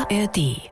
ARD.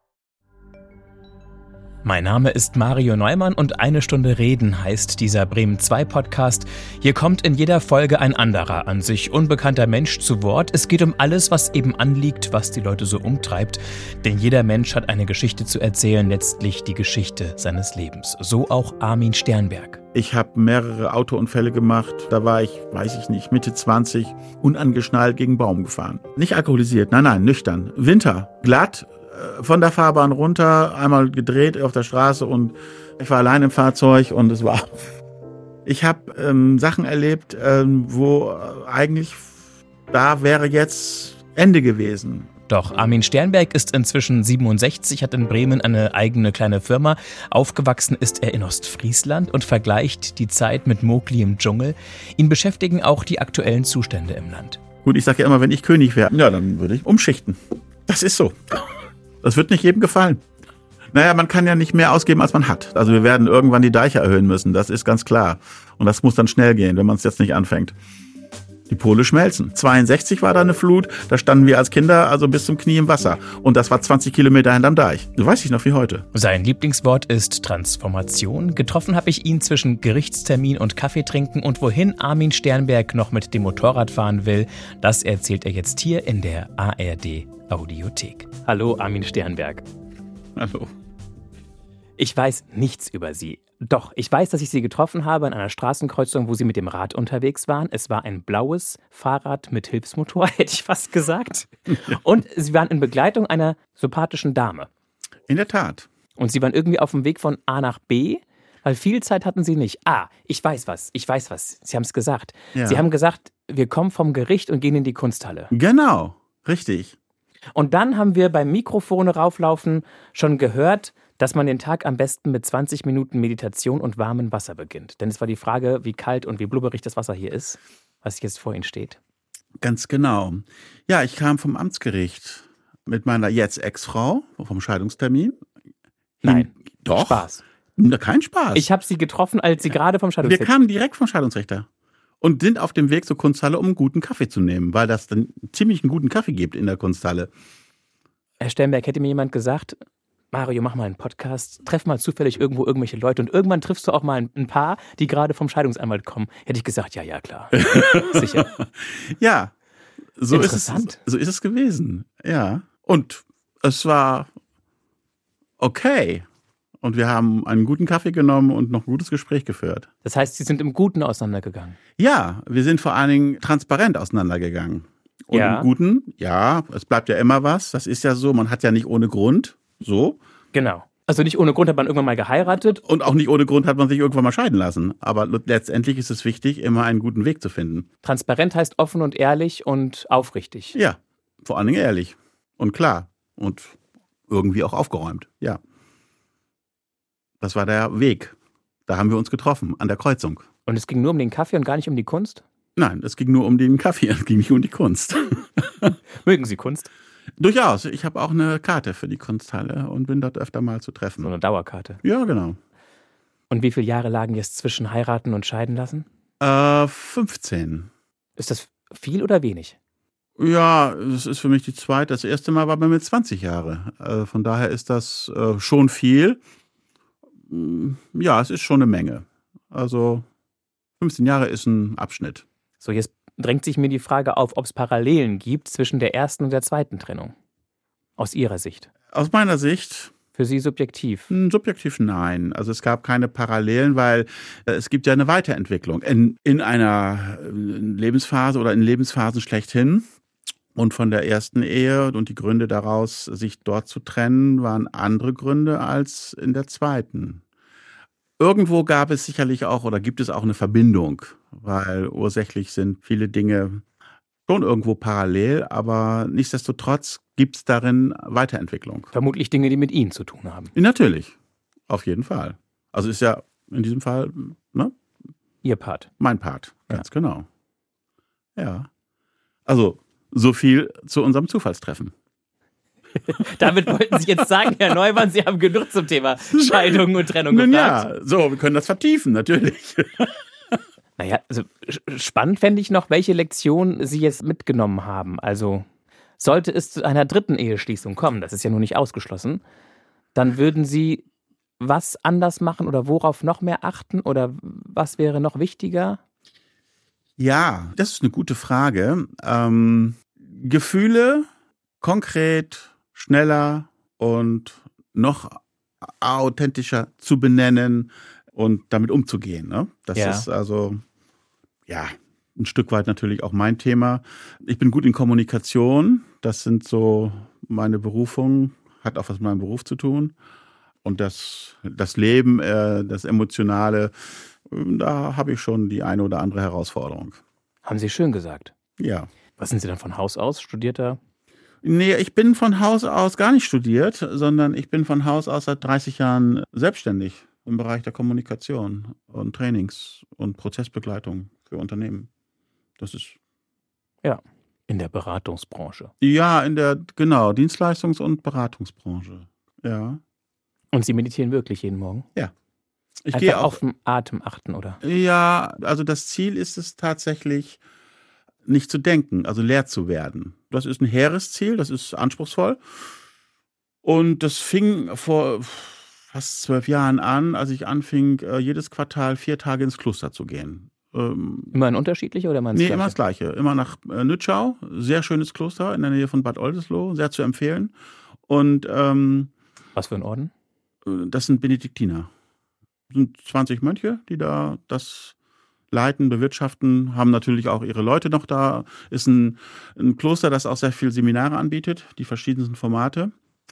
Mein Name ist Mario Neumann und 1 Stunde Reden heißt dieser Bremen 2 Podcast. Hier kommt in jeder Folge ein anderer, an sich unbekannter Mensch zu Wort. Es geht um alles, was eben anliegt, was die Leute so umtreibt. Denn jeder Mensch hat eine Geschichte zu erzählen, letztlich die Geschichte seines Lebens. So auch Armin Sternberg. Ich habe mehrere Autounfälle gemacht. Da war ich, Mitte 20, unangeschnallt gegen einen Baum gefahren. Nicht alkoholisiert, nein, nüchtern. Winter, glatt. Von der Fahrbahn runter, einmal gedreht auf der Straße und ich war allein im Fahrzeug und es war... Ich habe Sachen erlebt, wo eigentlich da wäre jetzt Ende gewesen. Doch Armin Sternberg ist inzwischen 67, hat in Bremen eine eigene kleine Firma. Aufgewachsen ist er in Ostfriesland und vergleicht die Zeit mit Mowgli im Dschungel. Ihn beschäftigen auch die aktuellen Zustände im Land. Gut, ich sage ja immer, wenn ich König wäre, ja, dann würde ich umschichten. Das ist so. Das wird nicht jedem gefallen. Naja, man kann ja nicht mehr ausgeben, als man hat. Also wir werden irgendwann die Deiche erhöhen müssen, das ist ganz klar. Und das muss dann schnell gehen, wenn man es jetzt nicht anfängt. Die Pole schmelzen. 62 war da eine Flut, da standen wir als Kinder also bis zum Knie im Wasser. Und das war 20 Kilometer hinterm Deich. Das weiß ich noch wie heute. Sein Lieblingswort ist Transformation. Getroffen habe ich ihn zwischen Gerichtstermin und Kaffee trinken. Und wohin Armin Sternberg noch mit dem Motorrad fahren will, das erzählt er jetzt hier in der ARD Audiothek. Hallo Armin Sternberg. Hallo. Ich weiß nichts über Sie. Doch, ich weiß, dass ich Sie getroffen habe an einer Straßenkreuzung, wo Sie mit dem Rad unterwegs waren. Es war ein blaues Fahrrad mit Hilfsmotor, hätte ich fast gesagt. Und Sie waren in Begleitung einer sympathischen Dame. In der Tat. Und Sie waren irgendwie auf dem Weg von A nach B, weil viel Zeit hatten Sie nicht. Ich weiß was. Sie haben es gesagt. Ja. Sie haben gesagt, wir kommen vom Gericht und gehen in die Kunsthalle. Genau, richtig. Und dann haben wir beim Mikrofon rauflaufen schon gehört, dass man den Tag am besten mit 20 Minuten Meditation und warmem Wasser beginnt. Denn es war die Frage, wie kalt und wie blubberig das Wasser hier ist, was jetzt vor Ihnen steht. Ganz genau. Ja, ich kam vom Amtsgericht mit meiner jetzt Ex-Frau vom Scheidungstermin. Nein, Doch. Spaß. Kein Spaß. Ich habe Sie getroffen, als Sie gerade vom Scheidungstermin... Wir kamen direkt vom Scheidungsrichter und sind auf dem Weg zur Kunsthalle, um einen guten Kaffee zu nehmen, weil das dann ziemlich einen guten Kaffee gibt in der Kunsthalle. Herr Sternberg, hätte mir jemand gesagt, Mario, mach mal einen Podcast, treff mal zufällig irgendwo irgendwelche Leute und irgendwann triffst du auch mal ein Paar, die gerade vom Scheidungsanwalt kommen. Hätte ich gesagt, ja, klar. Sicher. Ja, so ist es gewesen. Ja. Und es war okay. Und wir haben einen guten Kaffee genommen und noch ein gutes Gespräch geführt. Das heißt, Sie sind im Guten auseinandergegangen? Ja, wir sind vor allen Dingen transparent auseinandergegangen. Und ja. Im Guten, ja, es bleibt ja immer was. Das ist ja so, man hat ja nicht ohne Grund, so. Genau. Also nicht ohne Grund hat man irgendwann mal geheiratet. Und auch nicht ohne Grund hat man sich irgendwann mal scheiden lassen. Aber letztendlich ist es wichtig, immer einen guten Weg zu finden. Transparent heißt offen und ehrlich und aufrichtig. Ja, vor allen Dingen ehrlich und klar und irgendwie auch aufgeräumt, ja. Das war der Weg. Da haben wir uns getroffen, an der Kreuzung. Und es ging nur um den Kaffee und gar nicht um die Kunst? Nein, es ging nur um den Kaffee, es ging nicht um die Kunst. Mögen Sie Kunst? Durchaus. Ich habe auch eine Karte für die Kunsthalle und bin dort öfter mal zu treffen. So eine Dauerkarte? Ja, genau. Und wie viele Jahre lagen jetzt zwischen heiraten und scheiden lassen? 15. Ist das viel oder wenig? Ja, das ist für mich die zweite. Das erste Mal war bei mir 20 Jahre. Von daher ist das schon viel. Ja, es ist schon eine Menge. Also 15 Jahre ist ein Abschnitt. So, jetzt drängt sich mir die Frage auf, ob es Parallelen gibt zwischen der ersten und der zweiten Trennung. Aus Ihrer Sicht? Aus meiner Sicht... Für Sie subjektiv? Subjektiv nein. Also es gab keine Parallelen, weil es gibt ja eine Weiterentwicklung in einer Lebensphase oder in Lebensphasen schlechthin. Und von der ersten Ehe und die Gründe daraus, sich dort zu trennen, waren andere Gründe als in der zweiten. Irgendwo gab es sicherlich auch oder gibt es auch eine Verbindung, weil ursächlich sind viele Dinge schon irgendwo parallel, aber nichtsdestotrotz gibt es darin Weiterentwicklung. Vermutlich Dinge, die mit Ihnen zu tun haben. Natürlich, auf jeden Fall. Also ist ja in diesem Fall, ne? Ihr Part. Mein Part, ganz genau. Ja. Also so viel zu unserem Zufallstreffen. Damit wollten Sie jetzt sagen, Herr Neumann, Sie haben genug zum Thema Scheidung und Trennung gefragt. Ja, so, wir können das vertiefen, natürlich. Naja, also spannend fände ich noch, welche Lektion Sie jetzt mitgenommen haben. Also Sollte es zu einer dritten Eheschließung kommen, das ist ja nun nicht ausgeschlossen, dann würden Sie was anders machen oder worauf noch mehr achten oder was wäre noch wichtiger? Ja, das ist eine gute Frage. Gefühle konkret, schneller und noch authentischer zu benennen und damit umzugehen. Ne? Das ist also, ja, ein Stück weit natürlich auch mein Thema. Ich bin gut in Kommunikation. Das sind so meine Berufungen, hat auch was mit meinem Beruf zu tun. Und das Leben, das Emotionale, da habe ich schon die eine oder andere Herausforderung. Haben Sie schön gesagt. Ja. Was sind Sie dann von Haus aus? Studierter? Nee, ich bin von Haus aus gar nicht studiert, sondern ich bin von Haus aus seit 30 Jahren selbstständig im Bereich der Kommunikation und Trainings und Prozessbegleitung für Unternehmen. Das ist... Ja, in der Beratungsbranche. Ja, genau, Dienstleistungs- und Beratungsbranche. Ja. Und Sie meditieren wirklich jeden Morgen? Ja. Ich Einfach gehe auch auf den Atem achten, oder? Ja, also das Ziel ist es tatsächlich, nicht zu denken, also leer zu werden. Das ist ein hehres Ziel, das ist anspruchsvoll. Und das fing vor fast 12 Jahren an, als ich anfing, jedes Quartal 4 Tage ins Kloster zu gehen. Immer ein unterschiedlicher oder immer das Gleiche? Immer das Gleiche. Immer nach Nützschau, sehr schönes Kloster in der Nähe von Bad Oldesloe, sehr zu empfehlen. Und was für ein Orden? Das sind Benediktiner. Das sind 20 Mönche, die da das leiten, bewirtschaften, haben natürlich auch ihre Leute noch da. Ist ein Kloster, das auch sehr viel Seminare anbietet, die verschiedensten Formate.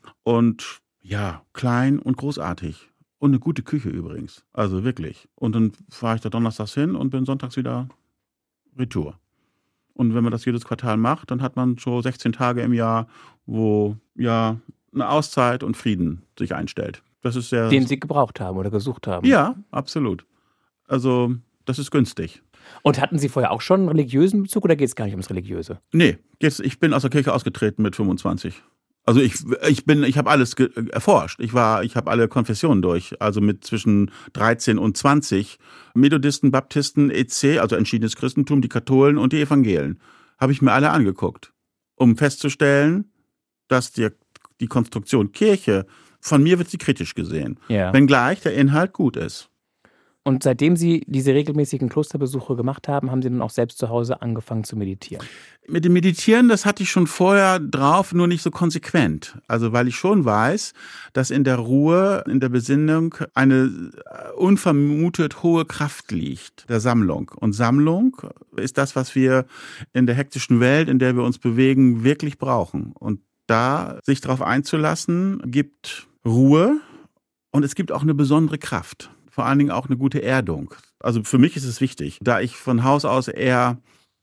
Und ja, klein und großartig. Und eine gute Küche übrigens. Also wirklich. Und dann fahre ich da donnerstags hin und bin sonntags wieder retour. Und wenn man das jedes Quartal macht, dann hat man schon 16 Tage im Jahr, wo ja eine Auszeit und Frieden sich einstellt. Das ist sehr... Den Sie gebraucht haben oder gesucht haben? Ja, absolut. Also das ist günstig. Und hatten Sie vorher auch schon einen religiösen Bezug oder geht es gar nicht ums Religiöse? Nee, ich bin aus der Kirche ausgetreten mit 25. Also ich habe alles erforscht. Ich habe alle Konfessionen durch. Also mit zwischen 13 und 20. Methodisten, Baptisten, EC, also entschiedenes Christentum, die Katholen und die Evangelien. Habe ich mir alle angeguckt, um festzustellen, dass die Konstruktion Kirche, von mir wird sie kritisch gesehen. Ja. Wenngleich der Inhalt gut ist. Und seitdem Sie diese regelmäßigen Klosterbesuche gemacht haben, haben Sie dann auch selbst zu Hause angefangen zu meditieren? Mit dem Meditieren, das hatte ich schon vorher drauf, nur nicht so konsequent. Also weil ich schon weiß, dass in der Ruhe, in der Besinnung eine unvermutet hohe Kraft liegt, der Sammlung. Und Sammlung ist das, was wir in der hektischen Welt, in der wir uns bewegen, wirklich brauchen. Und da sich darauf einzulassen, gibt Ruhe und es gibt auch eine besondere Kraft. Vor allen Dingen auch eine gute Erdung. Also für mich ist es wichtig, da ich von Haus aus eher,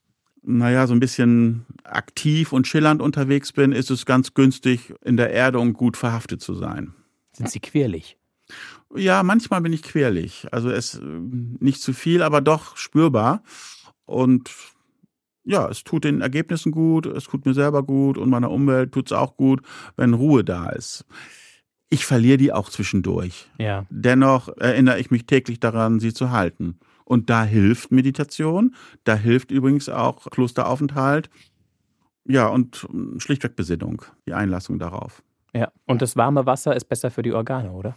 so ein bisschen aktiv und schillernd unterwegs bin, ist es ganz günstig, in der Erdung gut verhaftet zu sein. Sind Sie quirlig? Ja, manchmal bin ich quirlig. Also es nicht zu viel, aber doch spürbar. Und ja, es tut den Ergebnissen gut, es tut mir selber gut und meiner Umwelt tut es auch gut, wenn Ruhe da ist. Ich verliere die auch zwischendurch. Ja. Dennoch erinnere ich mich täglich daran, sie zu halten. Und da hilft Meditation, da hilft übrigens auch Klosteraufenthalt. Ja, und schlichtweg Besinnung, die Einlassung darauf. Ja, und das warme Wasser ist besser für die Organe, oder?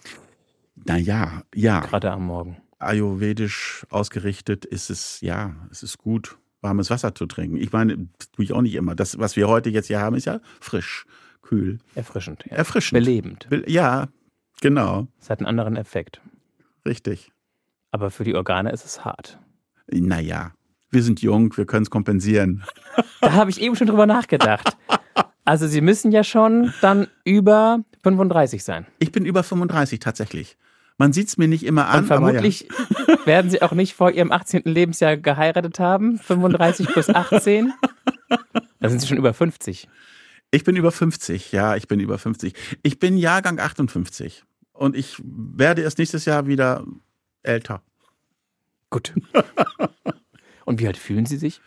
Naja, ja. Gerade am Morgen. Ayurvedisch ausgerichtet ist es, ja, es ist gut, warmes Wasser zu trinken. Ich meine, tue ich auch nicht immer. Das, was wir heute jetzt hier haben, ist ja frisch. Kühl. Erfrischend. Ja. Erfrischend. Belebend. Ja, genau. Es hat einen anderen Effekt. Richtig. Aber für die Organe ist es hart. Naja, wir sind jung, wir können es kompensieren. Da habe ich eben schon drüber nachgedacht. Also Sie müssen ja schon dann über 35 sein. Ich bin über 35 tatsächlich. Man sieht es mir nicht immer an. Und vermutlich werden Sie auch nicht vor Ihrem 18. Lebensjahr geheiratet haben. 35 plus 18. Da sind Sie schon über 50. Ich bin über 50, ja, ich bin über 50. Ich bin Jahrgang 58 und ich werde erst nächstes Jahr wieder älter. Gut. Und wie alt fühlen Sie sich?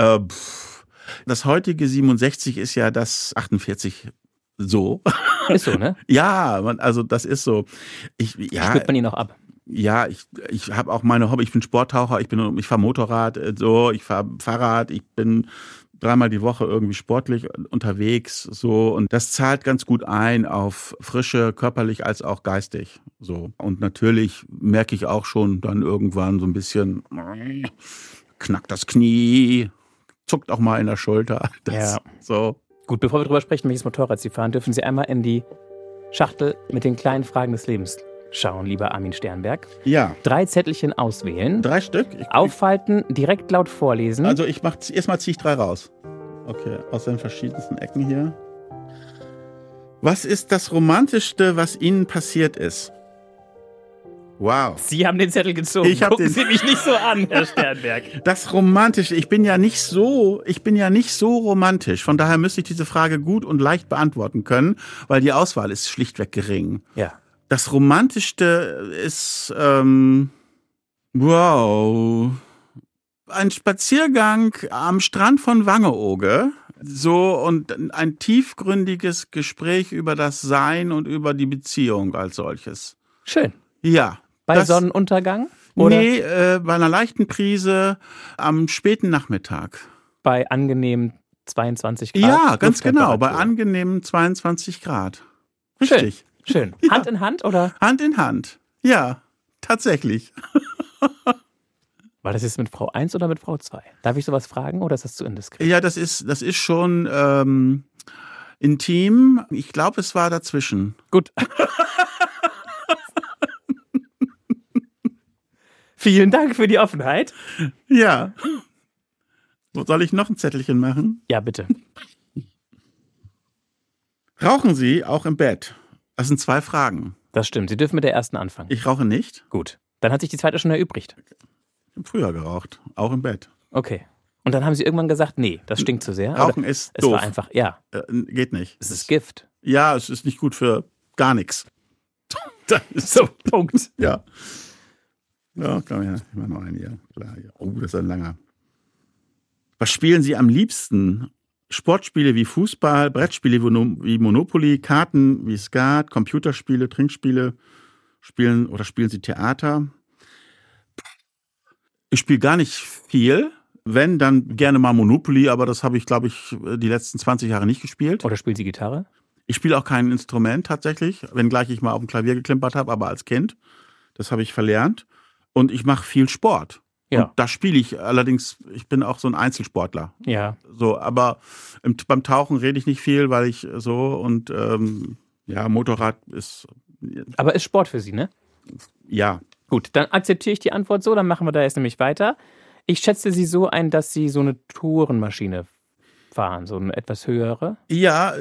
Das heutige 67 ist ja das 48 so. Ist so, ne? Ja, also das ist so. Spürt man ihn auch ab? Ja, ich habe auch meine Hobby. Ich bin Sporttaucher, ich fahre Motorrad, so, ich fahre Fahrrad, ich bin dreimal die Woche irgendwie sportlich unterwegs, so. Und das zahlt ganz gut ein auf Frische, körperlich als auch geistig, so. Und natürlich merke ich auch schon dann irgendwann so ein bisschen, knackt das Knie, zuckt auch mal in der Schulter. So. Gut, bevor wir darüber sprechen, welches Motorrad Sie fahren, dürfen Sie einmal in die Schachtel mit den kleinen Fragen des Lebens schauen, lieber Armin Sternberg. Ja. 3 Zettelchen auswählen. 3 Stück? Aufhalten, direkt laut vorlesen. Also erstmal ziehe ich 3 raus. Okay, aus den verschiedensten Ecken hier. Was ist das Romantischste, was Ihnen passiert ist? Wow. Sie haben den Zettel gezogen. Gucken Sie mich nicht so an, Herr Sternberg. Das Romantische, ich bin ja nicht so romantisch. Von daher müsste ich diese Frage gut und leicht beantworten können, weil die Auswahl ist schlichtweg gering. Ja. Das Romantischste ist, wow, ein Spaziergang am Strand von Wangeoge. So, und ein tiefgründiges Gespräch über das Sein und über die Beziehung als solches. Schön. Ja. Bei Sonnenuntergang? Oder? Nee, bei einer leichten Prise am späten Nachmittag. Bei angenehmen 22 Grad? Ja, ganz genau, bei angenehmen 22 Grad. Richtig. Schön. Ja. Hand in Hand, oder? Hand in Hand. Ja, tatsächlich. War das jetzt mit Frau 1 oder mit Frau 2? Darf ich sowas fragen oder ist das zu indiskret? Ja, das ist schon intim. Ich glaube, es war dazwischen. Gut. Vielen Dank für die Offenheit. Ja. Wo soll ich noch ein Zettelchen machen? Ja, bitte. Rauchen Sie auch im Bett? Das sind 2 Fragen. Das stimmt. Sie dürfen mit der ersten anfangen. Ich rauche nicht. Gut. Dann hat sich die zweite schon erübrigt. Ich habe früher geraucht, auch im Bett. Okay. Und dann haben Sie irgendwann gesagt, nee, das stinkt zu sehr. Rauchen ist doof. Es war einfach, ja. Geht nicht. Es ist Gift. Ja, es ist nicht gut für gar nichts. Das ist so, Punkt. Ja. Ja, komm her, ich mach noch einen hier. Klar, hier. Oh, das ist ein langer. Was spielen Sie am liebsten? Sportspiele wie Fußball, Brettspiele wie Monopoly, Karten wie Skat, Computerspiele, Trinkspiele, spielen Sie Theater? Ich spiele gar nicht viel. Wenn, dann gerne mal Monopoly, aber das habe ich, glaube ich, die letzten 20 Jahre nicht gespielt. Oder spielen Sie Gitarre? Ich spiele auch kein Instrument tatsächlich, wenngleich ich mal auf dem Klavier geklimpert habe, aber als Kind. Das habe ich verlernt. Und ich mache viel Sport. Ja. Und da spiele ich allerdings, ich bin auch so ein Einzelsportler. Ja. So, aber beim Tauchen rede ich nicht viel, weil ich so und Motorrad ist. Aber ist Sport für Sie, ne? Ja. Gut, dann akzeptiere ich die Antwort so, dann machen wir da jetzt nämlich weiter. Ich schätze Sie so ein, dass Sie so eine Tourenmaschine fahren, so eine etwas höhere. Ja,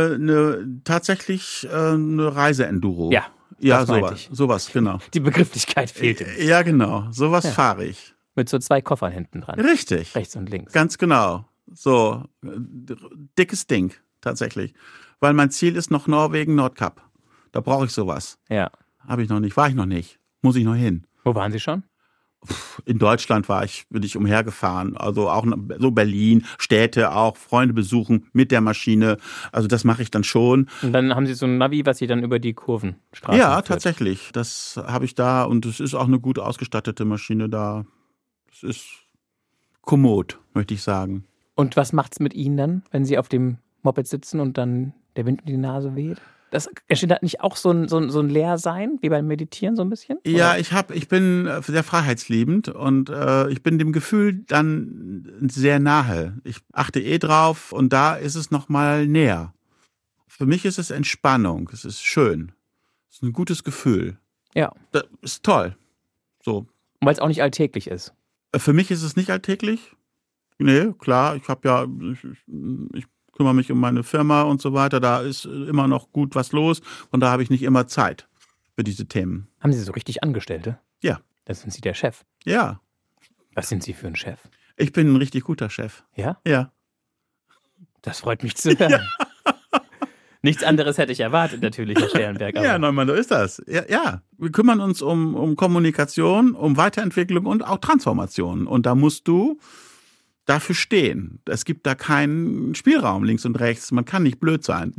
tatsächlich eine Reise-Enduro. Ja. Ja, sowas, genau. Die Begrifflichkeit fehlte. Ja, genau. Sowas fahre ich. Mit so 2 Koffern hinten dran. Richtig. Rechts und links. Ganz genau. So, dickes Ding, tatsächlich. Weil mein Ziel ist noch Norwegen, Nordkap. Da brauche ich sowas. Ja. Habe ich noch nicht, war ich noch nicht. Muss ich noch hin. Wo waren Sie schon? In Deutschland bin ich umhergefahren, also auch so Berlin, Städte auch, Freunde besuchen mit der Maschine, also das mache ich dann schon. Und dann haben Sie so ein Navi, was Sie dann über die Kurvenstraßen Ja, führt. tatsächlich, das habe ich da und es ist auch eine gut ausgestattete Maschine da. Es ist kommod, möchte ich sagen. Und was macht's mit Ihnen dann, wenn Sie auf dem Moped sitzen und dann der Wind in die Nase weht? Das entsteht da nicht auch so ein Leersein, wie beim Meditieren so ein bisschen? Ja, ich bin sehr freiheitsliebend und ich bin dem Gefühl dann sehr nahe. Ich achte drauf und da ist es nochmal näher. Für mich ist es Entspannung, es ist schön. Es ist ein gutes Gefühl. Ja. Das ist toll. So. Weil es auch nicht alltäglich ist. Für mich ist es nicht alltäglich. Nee, klar, ich kümmere mich um meine Firma und so weiter. Da ist immer noch gut was los und da habe ich nicht immer Zeit für diese Themen. Haben Sie so richtig Angestellte? Ja. Da sind Sie der Chef. Ja. Was sind Sie für ein Chef? Ich bin ein richtig guter Chef. Ja? Ja. Das freut mich zu hören. Ja. Nichts anderes hätte ich erwartet, natürlich, Herr Sternberg. Ja, Neumann, so ist das. Ja. Wir kümmern uns um Kommunikation, um Weiterentwicklung und auch Transformation. Und da musst du dafür stehen. Es gibt da keinen Spielraum links und rechts. Man kann nicht blöd sein.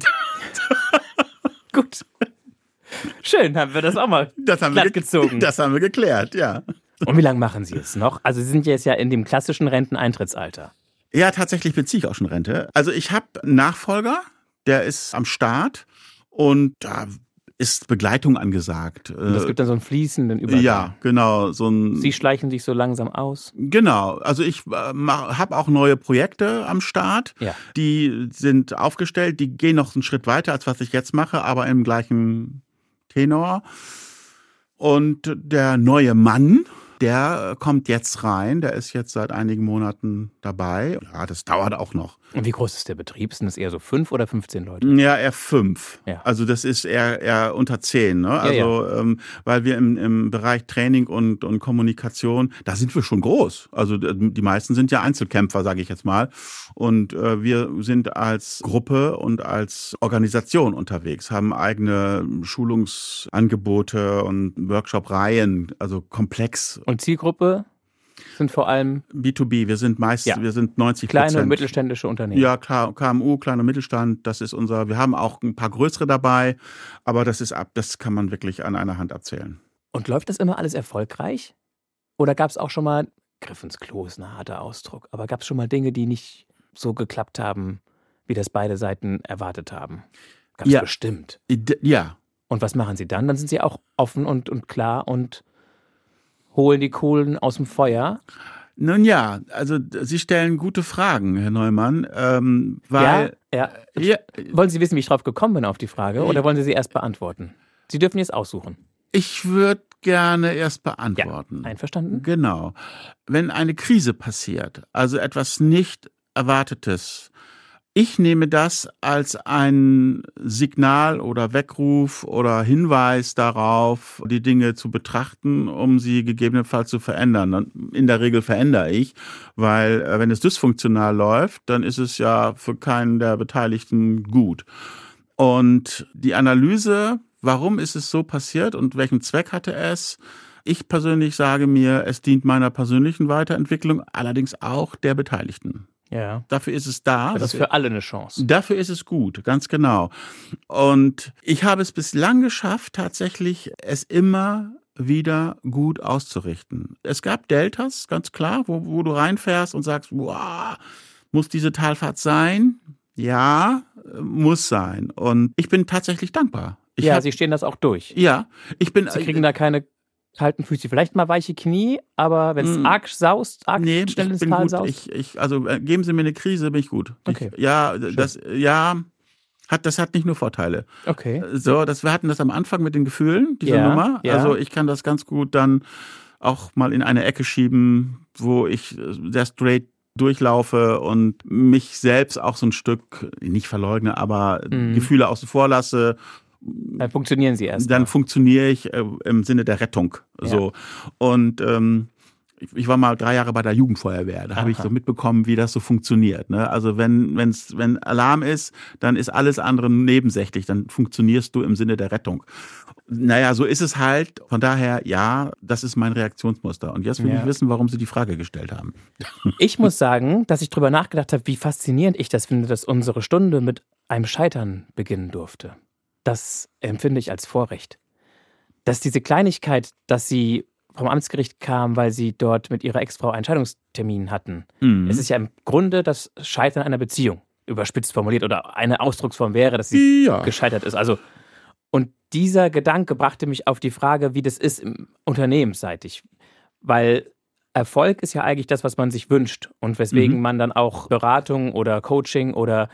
Gut. Schön, haben wir das auch mal glatt gezogen. Das haben wir geklärt, ja. Und wie lange machen Sie es noch? Also Sie sind jetzt ja in dem klassischen Renteneintrittsalter. Ja, tatsächlich beziehe ich auch schon Rente. Also ich habe einen Nachfolger, der ist am Start und da ist Begleitung angesagt. Und es gibt dann so einen fließenden Übergang. Ja, genau. Sie schleichen sich so langsam aus? Genau. Also ich habe auch neue Projekte am Start. Ja. Die sind aufgestellt, die gehen noch einen Schritt weiter, als was ich jetzt mache, aber im gleichen Tenor. Und der neue Mann, der kommt jetzt rein, der ist jetzt seit einigen Monaten dabei. Ja, das dauert auch noch. Und wie groß ist der Betrieb? Sind es eher so 5 oder 15 Leute? Ja, eher 5. Ja. Also das ist eher unter 10. Ne? Also Ja. weil wir im Bereich Training und Kommunikation, da sind wir schon groß. Also die meisten sind ja Einzelkämpfer, sage ich jetzt mal. Und wir sind als Gruppe und als Organisation unterwegs, haben eigene Schulungsangebote und Workshop-Reihen, also komplex. Und Zielgruppe sind vor allem B2B, wir sind 90%. Kleine und mittelständische Unternehmen. Ja, klar, KMU, kleiner Mittelstand, das ist wir haben auch ein paar größere dabei, aber das kann man wirklich an einer Hand abzählen. Und läuft das immer alles erfolgreich? Oder gab es auch schon mal, Griff ins Klo ist ein harter Ausdruck, aber gab es schon mal Dinge, die nicht so geklappt haben, wie das beide Seiten erwartet haben? Gab es bestimmt. Ja. Und was machen Sie dann? Dann sind Sie auch offen und klar und holen die Kohlen aus dem Feuer. Nun ja, also Sie stellen gute Fragen, Herr Neumann, weil... Ja. Wollen Sie wissen, wie ich drauf gekommen bin auf die Frage, oder wollen Sie sie erst beantworten? Sie dürfen jetzt aussuchen. Ich würde gerne erst beantworten. Ja, einverstanden? Genau. Wenn eine Krise passiert, also etwas nicht Erwartetes, ich nehme das als ein Signal oder Weckruf oder Hinweis darauf, die Dinge zu betrachten, um sie gegebenenfalls zu verändern. In der Regel verändere ich, weil wenn es dysfunktional läuft, dann ist es ja für keinen der Beteiligten gut. Und die Analyse, warum ist es so passiert und welchen Zweck hatte es? Ich persönlich sage mir, es dient meiner persönlichen Weiterentwicklung, allerdings auch der Beteiligten. Ja. Dafür ist es da. Das ist für alle eine Chance. Dafür ist es gut, ganz genau. Und ich habe es bislang geschafft, tatsächlich es immer wieder gut auszurichten. Es gab Deltas, ganz klar, wo du reinfährst und sagst, wow, muss diese Talfahrt sein? Ja, muss sein. Und ich bin tatsächlich dankbar. Sie stehen das auch durch. Ja, Sie kriegen da keine kalten Füße, vielleicht mal weiche Knie, aber wenn es arg saust, schnell ins Tal saust. Also geben Sie mir eine Krise, bin ich gut. Okay. Das hat nicht nur Vorteile. Okay. So, wir hatten das am Anfang mit den Gefühlen, diese Nummer. Ja. Also ich kann das ganz gut dann auch mal in eine Ecke schieben, wo ich sehr straight durchlaufe und mich selbst auch so ein Stück, nicht verleugne, aber Gefühle außen vor lasse. Dann funktionieren sie erst. Dann funktioniere ich im Sinne der Rettung. So. Und ich war mal 3 Jahre bei der Jugendfeuerwehr. Da habe ich so mitbekommen, wie das so funktioniert. Ne? Also wenn Alarm ist, dann ist alles andere nebensächlich. Dann funktionierst du im Sinne der Rettung. Naja, so ist es halt. Von daher, ja, das ist mein Reaktionsmuster. Und jetzt will ich wissen, warum Sie die Frage gestellt haben. Ich muss sagen, dass ich drüber nachgedacht habe, wie faszinierend ich das finde, dass unsere Stunde mit einem Scheitern beginnen durfte. Das empfinde ich als Vorrecht. Dass diese Kleinigkeit, dass Sie vom Amtsgericht kam, weil Sie dort mit Ihrer Ex-Frau einen Scheidungstermin hatten. Es ist ja im Grunde das Scheitern einer Beziehung, überspitzt formuliert, oder eine Ausdrucksform wäre, dass sie gescheitert ist. Also, und dieser Gedanke brachte mich auf die Frage, wie das ist unternehmensseitig. Weil Erfolg ist ja eigentlich das, was man sich wünscht und weswegen man dann auch Beratung oder Coaching oder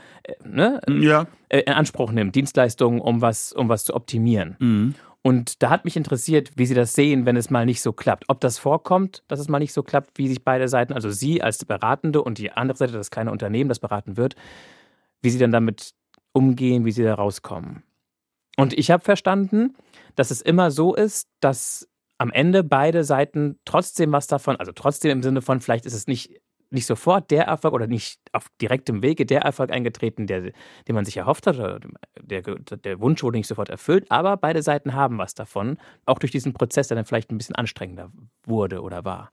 in Anspruch nimmt, Dienstleistungen, um was zu optimieren. Und da hat mich interessiert, wie Sie das sehen, wenn es mal nicht so klappt. Ob das vorkommt, dass es mal nicht so klappt, wie sich beide Seiten, also Sie als Beratende und die andere Seite, das kleine Unternehmen, das beraten wird, wie Sie dann damit umgehen, wie Sie da rauskommen. Und ich habe verstanden, dass es immer so ist, dass am Ende beide Seiten trotzdem was davon, also trotzdem im Sinne von, vielleicht ist es nicht sofort der Erfolg oder nicht auf direktem Wege der Erfolg eingetreten, den man sich erhofft hat, oder der Wunsch wurde nicht sofort erfüllt, aber beide Seiten haben was davon, auch durch diesen Prozess, der dann vielleicht ein bisschen anstrengender wurde oder war.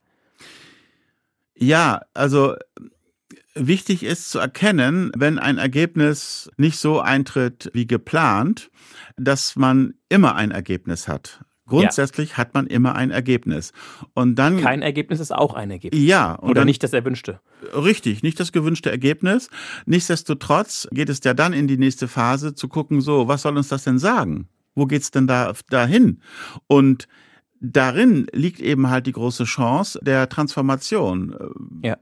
Ja, also wichtig ist zu erkennen, wenn ein Ergebnis nicht so eintritt wie geplant, dass man immer ein Ergebnis hat. Grundsätzlich hat man immer ein Ergebnis. Und dann, kein Ergebnis ist auch ein Ergebnis. Ja. Oder dann, nicht das Erwünschte. Richtig, nicht das gewünschte Ergebnis. Nichtsdestotrotz geht es ja dann in die nächste Phase zu gucken, so, was soll uns das denn sagen? Wo geht's denn dahin? Und darin liegt eben halt die große Chance der Transformation. Ja.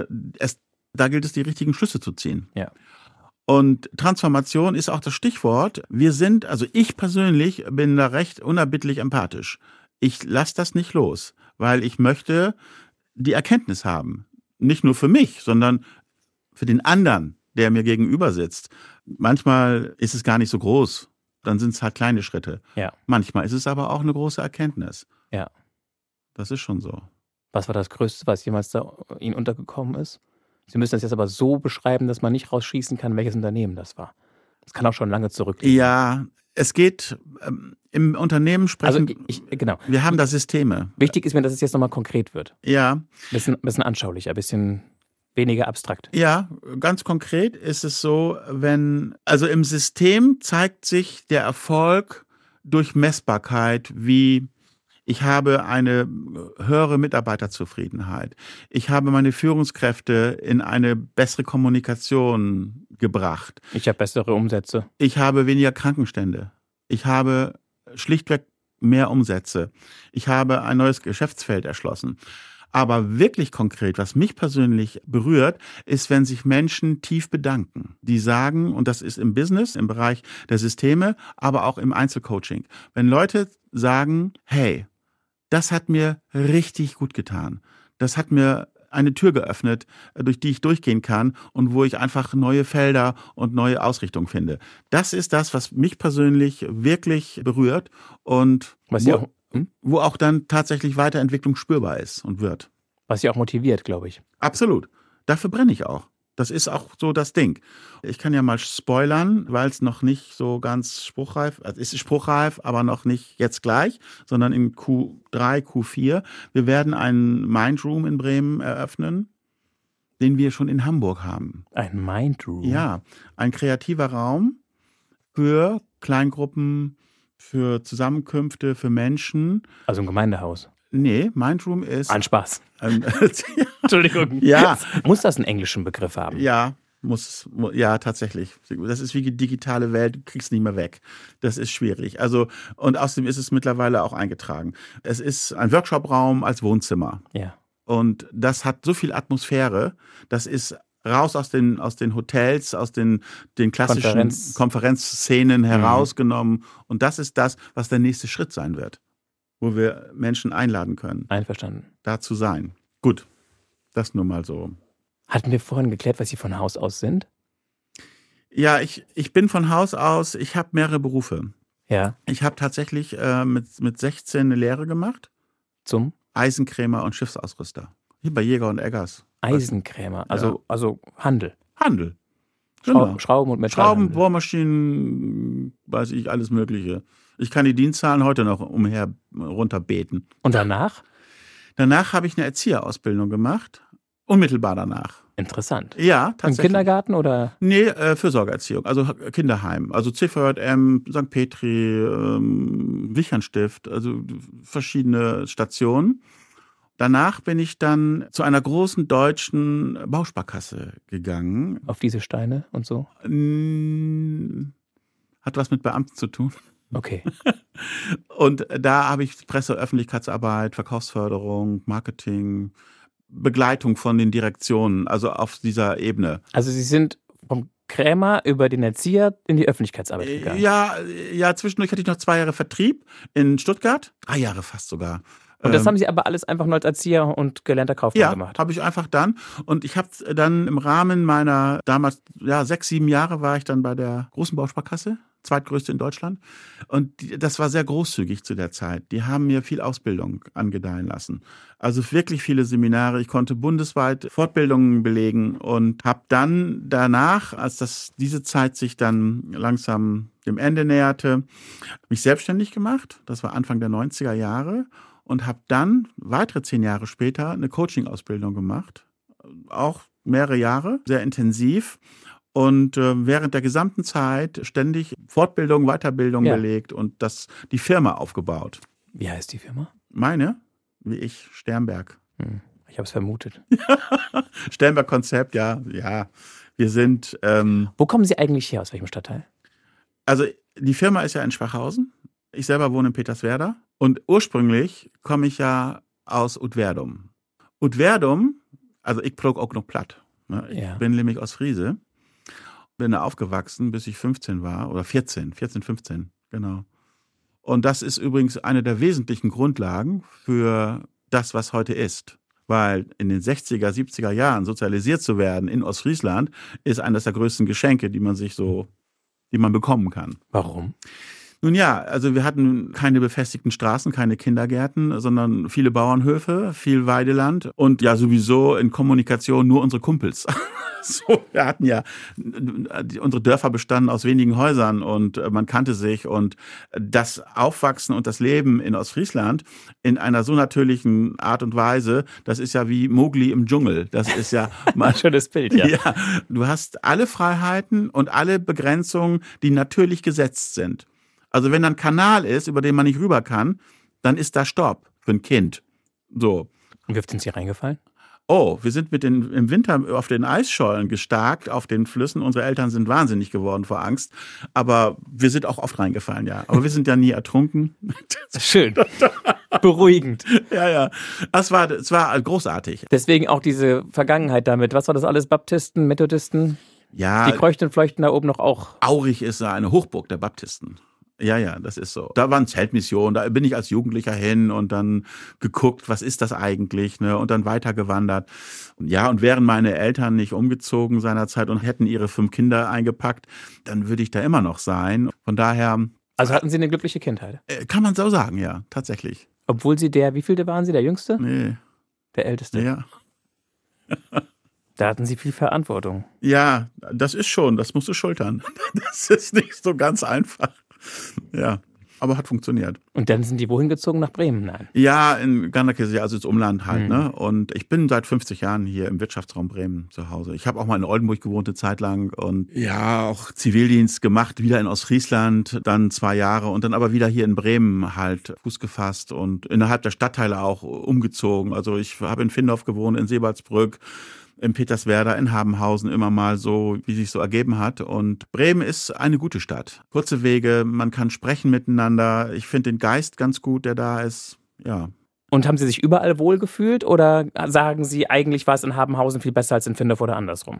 Da gilt es, die richtigen Schlüsse zu ziehen. Ja. Und Transformation ist auch das Stichwort. Ich persönlich bin da recht unerbittlich empathisch. Ich lasse das nicht los, weil ich möchte die Erkenntnis haben. Nicht nur für mich, sondern für den anderen, der mir gegenüber sitzt. Manchmal ist es gar nicht so groß. Dann sind es halt kleine Schritte. Ja. Manchmal ist es aber auch eine große Erkenntnis. Ja. Das ist schon so. Was war das Größte, was jemals da Ihnen untergekommen ist? Sie müssen das jetzt aber so beschreiben, dass man nicht rausschießen kann, welches Unternehmen das war. Das kann auch schon lange zurückliegen. Ja, es geht im Unternehmen sprechen. Also genau. Wir haben da Systeme. Wichtig ist mir, dass es jetzt nochmal konkret wird. Ja. Bisschen anschaulicher, ein bisschen weniger abstrakt. Ja, ganz konkret ist es so, also im System zeigt sich der Erfolg durch Messbarkeit, wie ich habe eine höhere Mitarbeiterzufriedenheit. Ich habe meine Führungskräfte in eine bessere Kommunikation gebracht. Ich habe bessere Umsätze. Ich habe weniger Krankenstände. Ich habe schlichtweg mehr Umsätze. Ich habe ein neues Geschäftsfeld erschlossen. Aber wirklich konkret, was mich persönlich berührt, ist, wenn sich Menschen tief bedanken. Die sagen, und das ist im Business, im Bereich der Systeme, aber auch im Einzelcoaching. Wenn Leute sagen, hey, das hat mir richtig gut getan. Das hat mir eine Tür geöffnet, durch die ich durchgehen kann und wo ich einfach neue Felder und neue Ausrichtungen finde. Das ist das, was mich persönlich wirklich berührt und wo auch dann tatsächlich Weiterentwicklung spürbar ist und wird. Was Sie auch motiviert, glaube ich. Absolut. Dafür brenne ich auch. Das ist auch so das Ding. Ich kann ja mal spoilern, weil es noch nicht so ganz spruchreif, also es ist spruchreif, aber noch nicht jetzt gleich, sondern in Q3, Q4. Wir werden einen Mindroom in Bremen eröffnen, den wir schon in Hamburg haben. Ein Mindroom? Ja, ein kreativer Raum für Kleingruppen, für Zusammenkünfte, für Menschen. Also ein Gemeindehaus? Nee, Mindroom ist... Ein Spaß. Entschuldigung. Ja. Muss das einen englischen Begriff haben? Ja, ja, tatsächlich. Das ist wie die digitale Welt, du kriegst es nicht mehr weg. Das ist schwierig. Also, und außerdem ist es mittlerweile auch eingetragen. Es ist ein Workshopraum als Wohnzimmer. Ja. Und das hat so viel Atmosphäre. Das ist raus aus den Hotels, aus den klassischen Konferenzszenen herausgenommen. Und das ist das, was der nächste Schritt sein wird, wo wir Menschen einladen können. Einverstanden. Da zu sein. Gut, das nur mal so. Hatten wir vorhin geklärt, was Sie von Haus aus sind? Ja, ich bin von Haus aus, ich habe mehrere Berufe. Ja. Ich habe tatsächlich mit 16 eine Lehre gemacht. Zum? Eisenkrämer und Schiffsausrüster. Hier bei Jäger und Eggers. Eisenkrämer, also Handel. Handel. Genau. Schrauben und Metallhandel. Schrauben, Bohrmaschinen, weiß ich, alles Mögliche. Ich kann die Dienstzahlen heute noch runter beten. Und danach? Danach habe ich eine Erzieherausbildung gemacht. Unmittelbar danach. Interessant. Ja, tatsächlich. Im Kindergarten oder? Nee, Fürsorgeerziehung, also Kinderheim. Also CVJM, St. Petri, Wichernstift, also verschiedene Stationen. Danach bin ich dann zu einer großen deutschen Bausparkasse gegangen. Auf diese Steine und so? Hat was mit Beamten zu tun. Okay. Und da habe ich Presse-, Öffentlichkeitsarbeit, Verkaufsförderung, Marketing, Begleitung von den Direktionen, also auf dieser Ebene. Also Sie sind vom Krämer über den Erzieher in die Öffentlichkeitsarbeit gegangen? Ja, zwischendurch hatte ich noch 2 Jahre Vertrieb in Stuttgart, 3 Jahre fast sogar. Und das haben Sie aber alles einfach nur als Erzieher und gelernter Kaufmann gemacht? Ja, habe ich einfach dann. Und ich habe dann im Rahmen meiner damals, 6, 7 Jahre war ich dann bei der großen Bausparkasse, zweitgrößte in Deutschland. Und das war sehr großzügig zu der Zeit. Die haben mir viel Ausbildung angedeihen lassen. Also wirklich viele Seminare. Ich konnte bundesweit Fortbildungen belegen und habe dann danach, als diese Zeit sich dann langsam dem Ende näherte, mich selbstständig gemacht. Das war Anfang der 90er Jahre. Und habe dann weitere 10 Jahre später eine Coaching-Ausbildung gemacht. Auch mehrere Jahre, sehr intensiv. Und während der gesamten Zeit ständig Fortbildung, Weiterbildung belegt und die Firma aufgebaut. Wie heißt die Firma? Meine? Wie ich, Sternberg. Ich habe es vermutet. Sternberg-Konzept, ja. Wir sind... Wo kommen Sie eigentlich her? Aus welchem Stadtteil? Also die Firma ist ja in Schwachhausen. Ich selber wohne in Peterswerda. Und ursprünglich komme ich ja aus Udverdum. Udverdum, also ich plog auch noch platt. Ne? Ich bin nämlich aus Friese. Bin da aufgewachsen, bis ich 15 war. Oder 14, 15, genau. Und das ist übrigens eine der wesentlichen Grundlagen für das, was heute ist. Weil in den 60er, 70er Jahren sozialisiert zu werden in Ostfriesland ist eines der größten Geschenke, die man bekommen kann. Warum? Nun ja, also wir hatten keine befestigten Straßen, keine Kindergärten, sondern viele Bauernhöfe, viel Weideland und ja sowieso in Kommunikation nur unsere Kumpels. So, wir hatten ja, unsere Dörfer bestanden aus wenigen Häusern und man kannte sich und das Aufwachsen und das Leben in Ostfriesland in einer so natürlichen Art und Weise, das ist ja wie Mowgli im Dschungel. Das ist ja mal ein schönes Bild, ja. Ja. Du hast alle Freiheiten und alle Begrenzungen, die natürlich gesetzt sind. Also wenn da ein Kanal ist, über den man nicht rüber kann, dann ist da Stopp für ein Kind. So. Und wie oft sind Sie reingefallen? Oh, wir sind im Winter auf den Eisschollen gestarkt, auf den Flüssen. Unsere Eltern sind wahnsinnig geworden vor Angst. Aber wir sind auch oft reingefallen, ja. Aber wir sind ja nie ertrunken. Schön. Beruhigend. Ja. Es war großartig. Deswegen auch diese Vergangenheit damit. Was war das alles? Baptisten, Methodisten? Ja. Die kreuchten und fleuchten da oben noch auch. Aurich ist eine Hochburg der Baptisten. Ja, das ist so. Da waren Zeltmissionen, da bin ich als Jugendlicher hin und dann geguckt, was ist das eigentlich, ne? Und dann weitergewandert. Ja, und wären meine Eltern nicht umgezogen seinerzeit und hätten ihre 5 Kinder eingepackt, dann würde ich da immer noch sein. Von daher... Also hatten Sie eine glückliche Kindheit? Kann man so sagen, ja, tatsächlich. Obwohl Sie wievielte waren Sie, der Jüngste? Nee. Der Älteste? Ja. Da hatten Sie viel Verantwortung. Ja, das musst du schultern. Das ist nicht so ganz einfach. Ja, aber hat funktioniert. Und dann sind die wohin gezogen? Nach Bremen? Nein. Ja, in Ganderkesee, also ins Umland halt. Ne? Und ich bin seit 50 Jahren hier im Wirtschaftsraum Bremen zu Hause. Ich habe auch mal in Oldenburg gewohnt eine Zeit lang und ja, auch Zivildienst gemacht, wieder in Ostfriesland, dann 2 Jahre und dann aber wieder hier in Bremen halt Fuß gefasst und innerhalb der Stadtteile auch umgezogen. Also ich habe in Findorf gewohnt, in Seebaldsbrück, in Peterswerda, in Habenhausen immer mal so, wie sich so ergeben hat. Und Bremen ist eine gute Stadt. Kurze Wege, man kann sprechen miteinander. Ich finde den Geist ganz gut, der da ist. Ja. Und haben Sie sich überall wohl gefühlt oder sagen Sie, eigentlich war es in Habenhausen viel besser als in Findorf oder andersrum?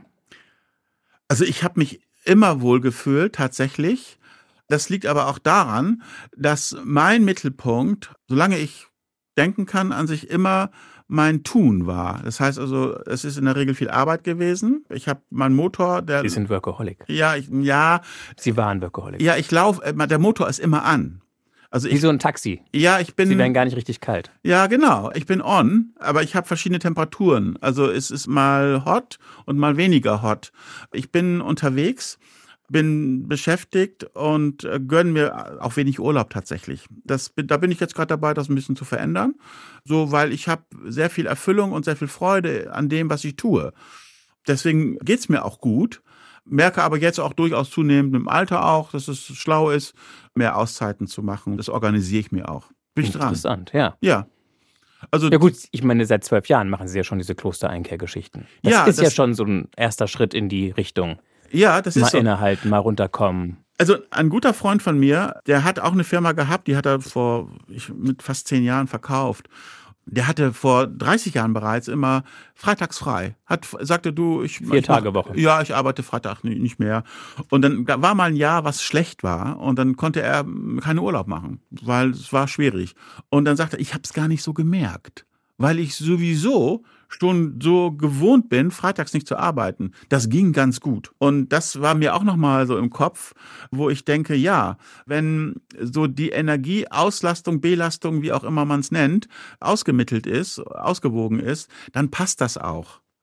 Also ich habe mich immer wohl gefühlt, tatsächlich. Das liegt aber auch daran, dass mein Mittelpunkt, solange ich denken kann, an sich immer mein Tun war. Das heißt also, es ist in der Regel viel Arbeit gewesen. Ich habe meinen Motor, Sie sind Workaholic. Ja. Sie waren Workaholic. Ja, ich laufe, der Motor ist immer an. Also wie so ein Taxi. Ja, ich bin... Sie werden gar nicht richtig kalt. Ja, genau. Ich bin on, aber ich habe verschiedene Temperaturen. Also es ist mal hot und mal weniger hot. Ich bin unterwegs, bin beschäftigt und gönne mir auch wenig Urlaub tatsächlich. Da bin ich jetzt gerade dabei, das ein bisschen zu verändern. So, weil ich habe sehr viel Erfüllung und sehr viel Freude an dem, was ich tue. Deswegen geht's mir auch gut. Merke aber jetzt auch durchaus zunehmend im Alter auch, dass es schlau ist, mehr Auszeiten zu machen. Das organisiere ich mir auch. Bin ich dran. Interessant, ja. Ja. Also, ja gut, ich meine, seit 12 Jahren machen Sie ja schon diese Klostereinkehrgeschichten. Das ist ja schon so ein erster Schritt in die Richtung. Ja, das ist mal so. Mal innehalten, mal runterkommen. Also ein guter Freund von mir, der hat auch eine Firma gehabt, die hat er mit fast 10 Jahren verkauft. Der hatte vor 30 Jahren bereits immer freitags frei. Sagte du, 4 Tage Woche. Ja, ich arbeite Freitag nicht mehr. Und dann war mal ein Jahr, was schlecht war. Und dann konnte er keinen Urlaub machen, weil es war schwierig. Und dann sagte er, ich habe es gar nicht so gemerkt, weil ich sowieso schon so gewohnt bin, freitags nicht zu arbeiten. Das ging ganz gut. Und das war mir auch nochmal so im Kopf, wo ich denke, ja, wenn so die Energie, Auslastung, Belastung, wie auch immer man es nennt, ausgemittelt ist, ausgewogen ist, dann passt das auch.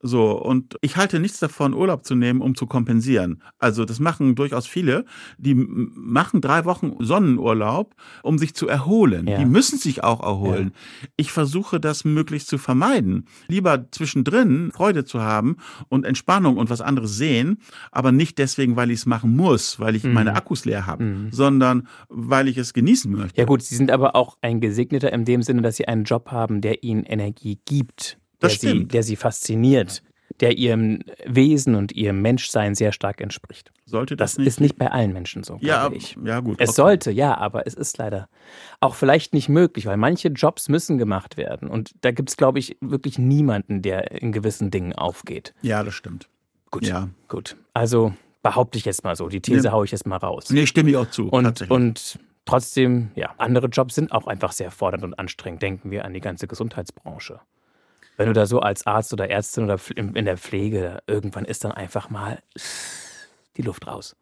So, und ich halte nichts davon, Urlaub zu nehmen, um zu kompensieren. Also das machen durchaus viele, die machen 3 Wochen Sonnenurlaub, um sich zu erholen. Ja. Die müssen sich auch erholen. Ja. Ich versuche das möglichst zu vermeiden. Lieber zwischendrin Freude zu haben und Entspannung und was anderes sehen, aber nicht deswegen, weil ich es machen muss, weil ich meine Akkus leer habe, sondern weil ich es genießen möchte. Ja gut, Sie sind aber auch ein Gesegneter in dem Sinne, dass Sie einen Job haben, der Ihnen Energie gibt. Der sie fasziniert, der ihrem Wesen und ihrem Menschsein sehr stark entspricht. Sollte das ist nicht bei allen Menschen so, glaube ich. Ja, gut. Es sollte, ja, aber es ist leider auch vielleicht nicht möglich, weil manche Jobs müssen gemacht werden. Und da gibt es, glaube ich, wirklich niemanden, der in gewissen Dingen aufgeht. Ja, das stimmt. Gut, ja. Gut. Also behaupte ich jetzt mal so, die These haue ich jetzt mal raus. Nee, stimme ich auch zu. Und trotzdem, ja, andere Jobs sind auch einfach sehr fordernd und anstrengend. Denken wir an die ganze Gesundheitsbranche. Wenn du da so als Arzt oder Ärztin oder in der Pflege, irgendwann ist dann einfach mal die Luft raus.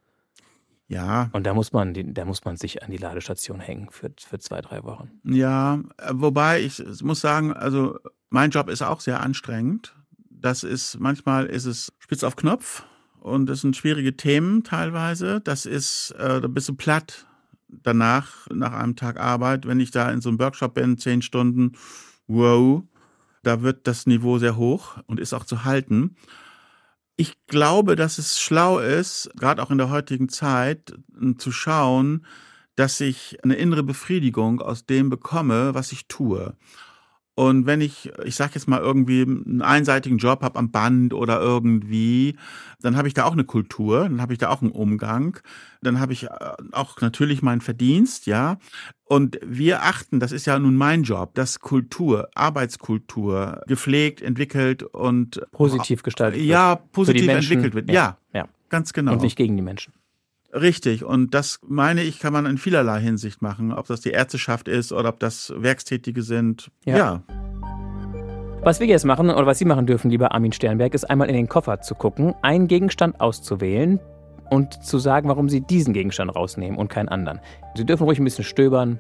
Ja. Und da muss man sich an die Ladestation hängen für 2-3 Wochen. Ja, wobei ich muss sagen, also mein Job ist auch sehr anstrengend. Manchmal ist es spitz auf Knopf und es sind schwierige Themen teilweise. Da bist du platt danach, nach einem Tag Arbeit, wenn ich da in so einem Workshop bin, 10 Stunden, wow. Da wird das Niveau sehr hoch und ist auch zu halten. Ich glaube, dass es schlau ist, gerade auch in der heutigen Zeit, zu schauen, dass ich eine innere Befriedigung aus dem bekomme, was ich tue. Und wenn ich sage jetzt mal irgendwie einen einseitigen Job habe am Band oder irgendwie, dann habe ich da auch eine Kultur, dann habe ich da auch einen Umgang, dann habe ich auch natürlich meinen Verdienst, ja. Und wir achten, das ist ja nun mein Job, dass Arbeitskultur gepflegt, entwickelt und positiv gestaltet wird. Ja, positiv entwickelt wird. Ja, ganz genau. Und nicht gegen die Menschen. Richtig, und das, meine ich, kann man in vielerlei Hinsicht machen, ob das die Ärzteschaft ist oder ob das Werkstätige sind. Ja. Was wir jetzt machen oder was Sie machen dürfen, lieber Armin Sternberg, ist einmal in den Koffer zu gucken, einen Gegenstand auszuwählen und zu sagen, warum Sie diesen Gegenstand rausnehmen und keinen anderen. Sie dürfen ruhig ein bisschen stöbern,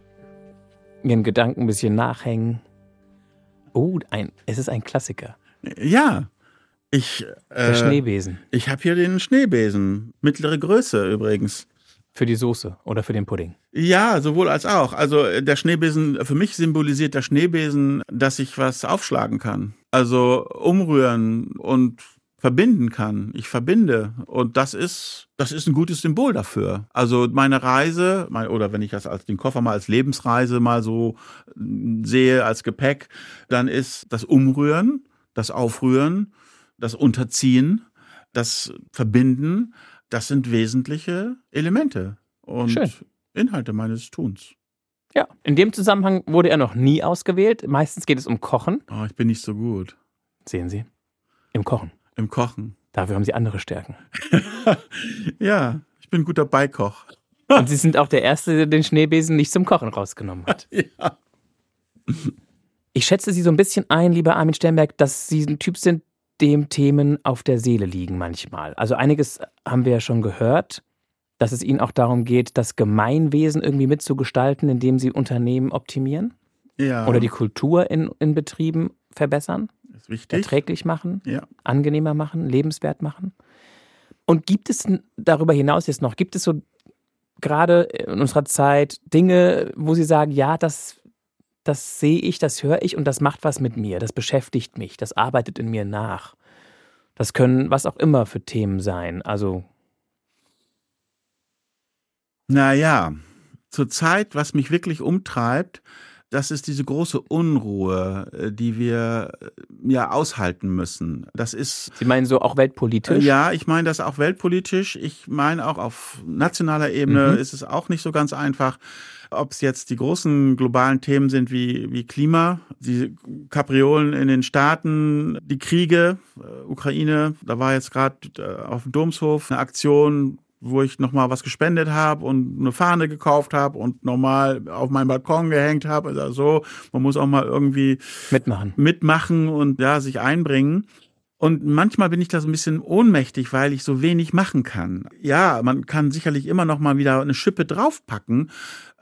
Ihren Gedanken ein bisschen nachhängen. Oh, es ist ein Klassiker. Ja. Der Schneebesen. Ich habe hier den Schneebesen. Mittlere Größe übrigens. Für die Soße oder für den Pudding? Ja, sowohl als auch. Also der Schneebesen, für mich symbolisiert der Schneebesen, dass ich was aufschlagen kann. Also umrühren und verbinden kann. Ich verbinde. Und das ist ein gutes Symbol dafür. Also meine Reise, oder wenn ich das den Koffer mal als Lebensreise mal so sehe, als Gepäck, dann ist das Umrühren, das Aufrühren, das Unterziehen, das Verbinden, das sind wesentliche Elemente und Schön. Inhalte meines Tuns. Ja, in dem Zusammenhang wurde er noch nie ausgewählt. Meistens geht es um Kochen. Oh, ich bin nicht so gut. Sehen Sie? Im Kochen. Im Kochen. Dafür haben Sie andere Stärken. Ja, ich bin ein guter Beikoch. Und Sie sind auch der Erste, der den Schneebesen nicht zum Kochen rausgenommen hat. Ja. Ich schätze Sie so ein bisschen ein, lieber Armin Sternberg, dass Sie ein Typ sind, dem Themen auf der Seele liegen manchmal. Also einiges haben wir ja schon gehört, dass es Ihnen auch darum geht, das Gemeinwesen irgendwie mitzugestalten, indem Sie Unternehmen optimieren. Ja. Oder die Kultur in Betrieben verbessern. Das ist wichtig. Erträglich machen, Ja. angenehmer machen, lebenswert machen. Und gibt es darüber hinaus jetzt noch, gibt es so gerade in unserer Zeit Dinge, wo Sie sagen, ja, das sehe ich, das höre ich und das macht was mit mir, das beschäftigt mich, das arbeitet in mir nach. Das können was auch immer für Themen sein. Also Naja, zurzeit, was mich wirklich umtreibt, das ist diese große Unruhe, die wir ja aushalten müssen. Das ist. Sie meinen so auch weltpolitisch? Ja, ich meine das auch weltpolitisch. Ich meine auch auf nationaler Ebene ist es auch nicht so ganz einfach. Ob es jetzt die großen globalen Themen sind wie Klima, die Kapriolen in den Staaten, die Kriege, Ukraine. Da war jetzt gerade auf dem Domshof eine Aktion, wo ich nochmal was gespendet habe und eine Fahne gekauft habe und nochmal auf meinen Balkon gehängt habe. Also so, man muss auch mal irgendwie mitmachen und ja, sich einbringen. Und manchmal bin ich da so ein bisschen ohnmächtig, weil ich so wenig machen kann. Ja, man kann sicherlich immer noch mal wieder eine Schippe draufpacken.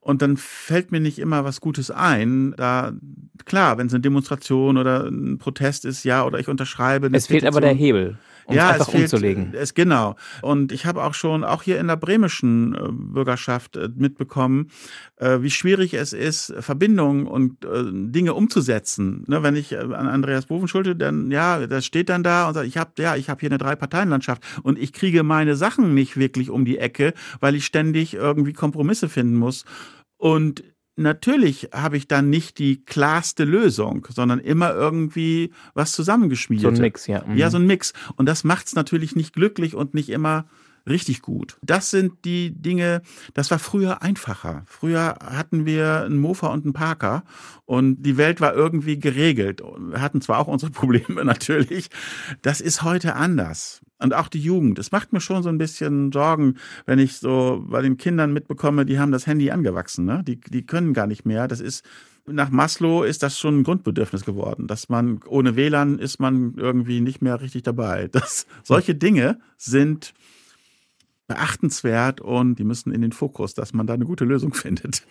Und dann fällt mir nicht immer was Gutes ein. Da, klar, wenn es eine Demonstration oder ein Protest ist, ja, oder ich unterschreibe eine Es fehlt aber der Hebel, um es einfach umzulegen. Genau. Und ich habe auch hier in der bremischen Bürgerschaft mitbekommen, wie schwierig es ist, Verbindungen und Dinge umzusetzen. Ne, wenn ich an Andreas Bovenschulte, dann, ja, das steht dann da und sagt, ich habe hier eine 3-Parteien-Landschaft und ich kriege meine Sachen nicht wirklich um die Ecke, weil ich ständig irgendwie Kompromisse finden muss. Und natürlich habe ich dann nicht die klarste Lösung, sondern immer irgendwie was zusammengeschmiedet. So ein Mix, ja. Ja, so ein Mix. Und das macht es natürlich nicht glücklich und nicht immer richtig gut. Das sind die Dinge, das war früher einfacher. Früher hatten wir einen Mofa und einen Parker und die Welt war irgendwie geregelt. Wir hatten zwar auch unsere Probleme natürlich. Das ist heute anders. Und auch die Jugend. Es macht mir schon so ein bisschen Sorgen, wenn ich so bei den Kindern mitbekomme, die haben das Handy angewachsen. Ne? Die können gar nicht mehr. Das ist, nach Maslow ist das schon ein Grundbedürfnis geworden. Dass man, ohne WLAN ist man irgendwie nicht mehr richtig dabei. Solche Dinge sind beachtenswert und die müssen in den Fokus, dass man da eine gute Lösung findet.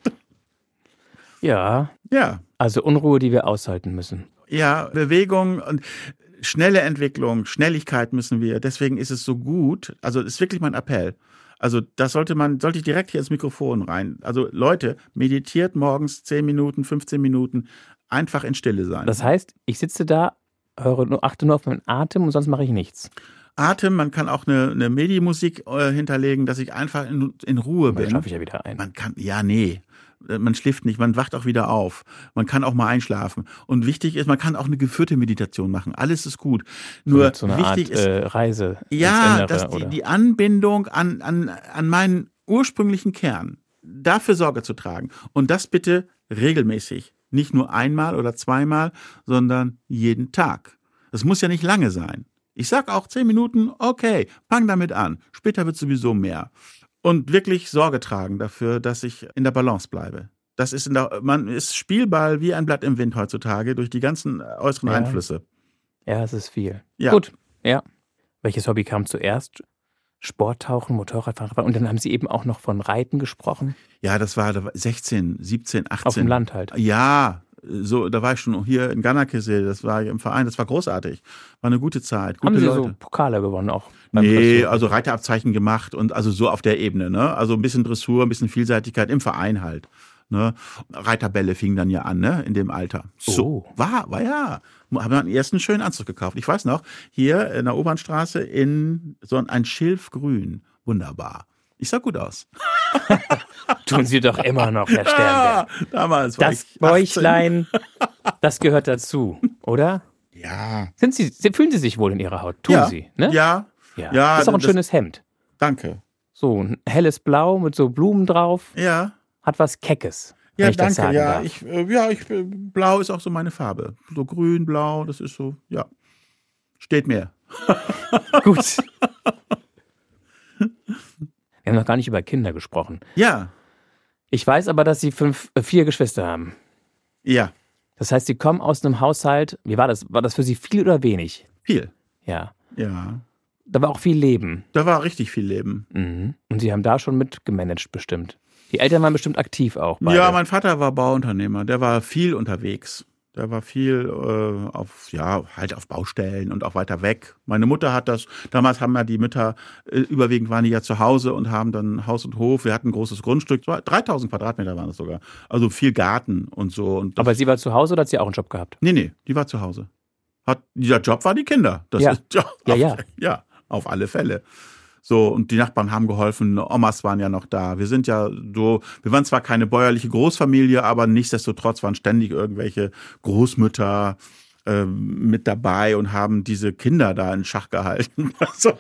Ja. Ja. Also Unruhe, die wir aushalten müssen. Ja, Bewegung und schnelle Entwicklung, Schnelligkeit müssen wir. Deswegen ist es so gut. Also ist wirklich mein Appell. Also das sollte ich direkt hier ins Mikrofon rein. Also Leute, meditiert morgens 10 Minuten, 15 Minuten, einfach in Stille sein. Das heißt, ich sitze da, achte nur auf meinen Atem und sonst mache ich nichts. Atem, man kann auch eine Medi-Musik hinterlegen, dass ich einfach in Ruhe bin. Dann schlafe ich ja wieder ein. Man schläft nicht, man wacht auch wieder auf. Man kann auch mal einschlafen. Und wichtig ist, man kann auch eine geführte Meditation machen. Alles ist gut. Nur so eine wichtig Art Reise. Ja, ins Innere, dass die Anbindung an meinen ursprünglichen Kern, dafür Sorge zu tragen. Und das bitte regelmäßig. Nicht nur einmal oder zweimal, sondern jeden Tag. Das muss ja nicht lange sein. Ich sag auch 10 Minuten, okay, fang damit an. Später wird sowieso mehr. Und wirklich Sorge tragen dafür, dass ich in der Balance bleibe. Man ist Spielball wie ein Blatt im Wind heutzutage durch die ganzen äußeren Einflüsse. Ja, es ist viel. Ja. Gut, ja. Welches Hobby kam zuerst? Sporttauchen, Motorradfahren. Und dann haben Sie eben auch noch von Reiten gesprochen. Ja, das war 16, 17, 18. Auf dem Land halt. Ja, so, da war ich schon hier in Ganakesee, das war im Verein, das war großartig. War eine gute Zeit, gute Haben Sie Leute. so Pokale gewonnen auch? Nee, also Reiterabzeichen gemacht und also so auf der Ebene, ne? Also ein bisschen Dressur, ein bisschen Vielseitigkeit im Verein halt. Ne? Reiterbälle fingen dann ja an, ne? In dem Alter. So, war ja. Haben wir einen ersten schönen Anzug gekauft. Ich weiß noch, hier in der Obernstraße in so ein Schilfgrün. Wunderbar. Ich sah gut aus. Tun Sie doch immer noch, Herr Sternberg. Damals war das ich 18. Bäuchlein, das gehört dazu, oder? Ja. Fühlen Sie sich wohl in Ihrer Haut? Tun Sie, ne? Ja. Das ist auch ein schönes Hemd. Danke. So ein helles Blau mit so Blumen drauf. Ja. Hat was Keckes. Ja, ich das sagen danke. darf. Blau ist auch so meine Farbe. So grün, blau, das ist so, ja. Steht mir. Gut. Wir haben noch gar nicht über Kinder gesprochen. Ja. Ich weiß aber, dass Sie 4 Geschwister haben. Ja. Das heißt, Sie kommen aus einem Haushalt. Wie war das? War das für Sie viel oder wenig? Viel. Ja. Ja. Da war auch viel Leben. Da war richtig viel Leben. Mhm. Und Sie haben da schon mitgemanagt bestimmt. Die Eltern waren bestimmt aktiv auch. Beide. Ja, mein Vater war Bauunternehmer. Der war viel unterwegs. Der war viel auf Baustellen und auch weiter weg. Meine Mutter hat das, damals haben ja die Mütter, überwiegend waren die ja zu Hause und haben dann Haus und Hof. Wir hatten ein großes Grundstück, 3000 Quadratmeter waren es sogar. Also viel Garten und so. Und aber sie war zu Hause oder hat sie auch einen Job gehabt? Nee, die war zu Hause. Dieser Job war die Kinder. Ja, auf alle Fälle. So, und die Nachbarn haben geholfen, Omas waren ja noch da. Wir waren zwar keine bäuerliche Großfamilie, aber nichtsdestotrotz waren ständig irgendwelche Großmütter mit dabei und haben diese Kinder da in Schach gehalten.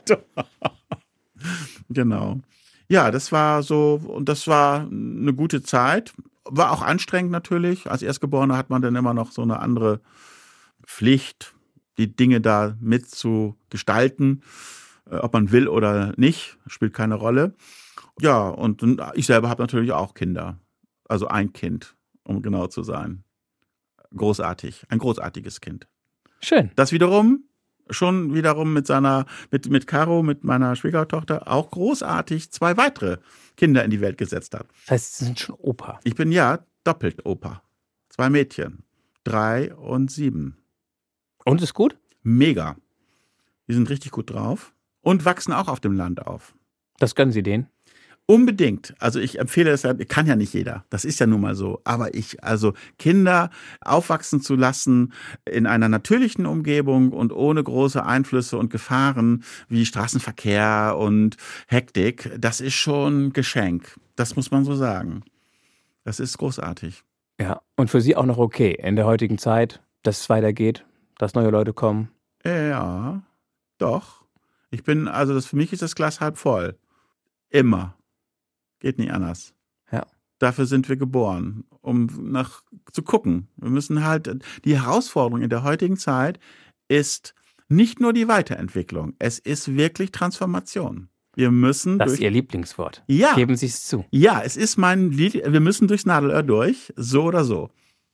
Genau. Ja, das war so, und das war eine gute Zeit. War auch anstrengend natürlich. Als Erstgeborener hat man dann immer noch so eine andere Pflicht, die Dinge da mit zu gestalten. Ob man will oder nicht, spielt keine Rolle. Ja, und ich selber habe natürlich auch Kinder. Also ein Kind, um genau zu sein. Großartig, ein großartiges Kind. Schön. Das wiederum schon wiederum mit Caro, mit meiner Schwiegertochter, auch großartig 2 weitere Kinder in die Welt gesetzt hat. Das heißt, Sie sind schon Opa. Ich bin ja doppelt Opa. 2 Mädchen, 3 und 7. Und ist gut? Mega. Die sind richtig gut drauf und wachsen auch auf dem Land auf. Das gönnen Sie denen? Unbedingt. Also ich empfehle es, kann ja nicht jeder. Das ist ja nun mal so. Aber also Kinder aufwachsen zu lassen in einer natürlichen Umgebung und ohne große Einflüsse und Gefahren wie Straßenverkehr und Hektik, das ist schon ein Geschenk. Das muss man so sagen. Das ist großartig. Ja, und für Sie auch noch okay in der heutigen Zeit, dass es weitergeht, dass neue Leute kommen? Ja, doch. Für mich ist das Glas halb voll. Immer. Geht nicht anders. Ja. Dafür sind wir geboren, um zu gucken. Wir müssen die Herausforderung in der heutigen Zeit ist nicht nur die Weiterentwicklung, es ist wirklich Transformation. Wir müssen das ist Ihr Lieblingswort. Ja. Geben Sie es zu. Ja, es ist wir müssen durchs Nadelöhr durch, so oder so.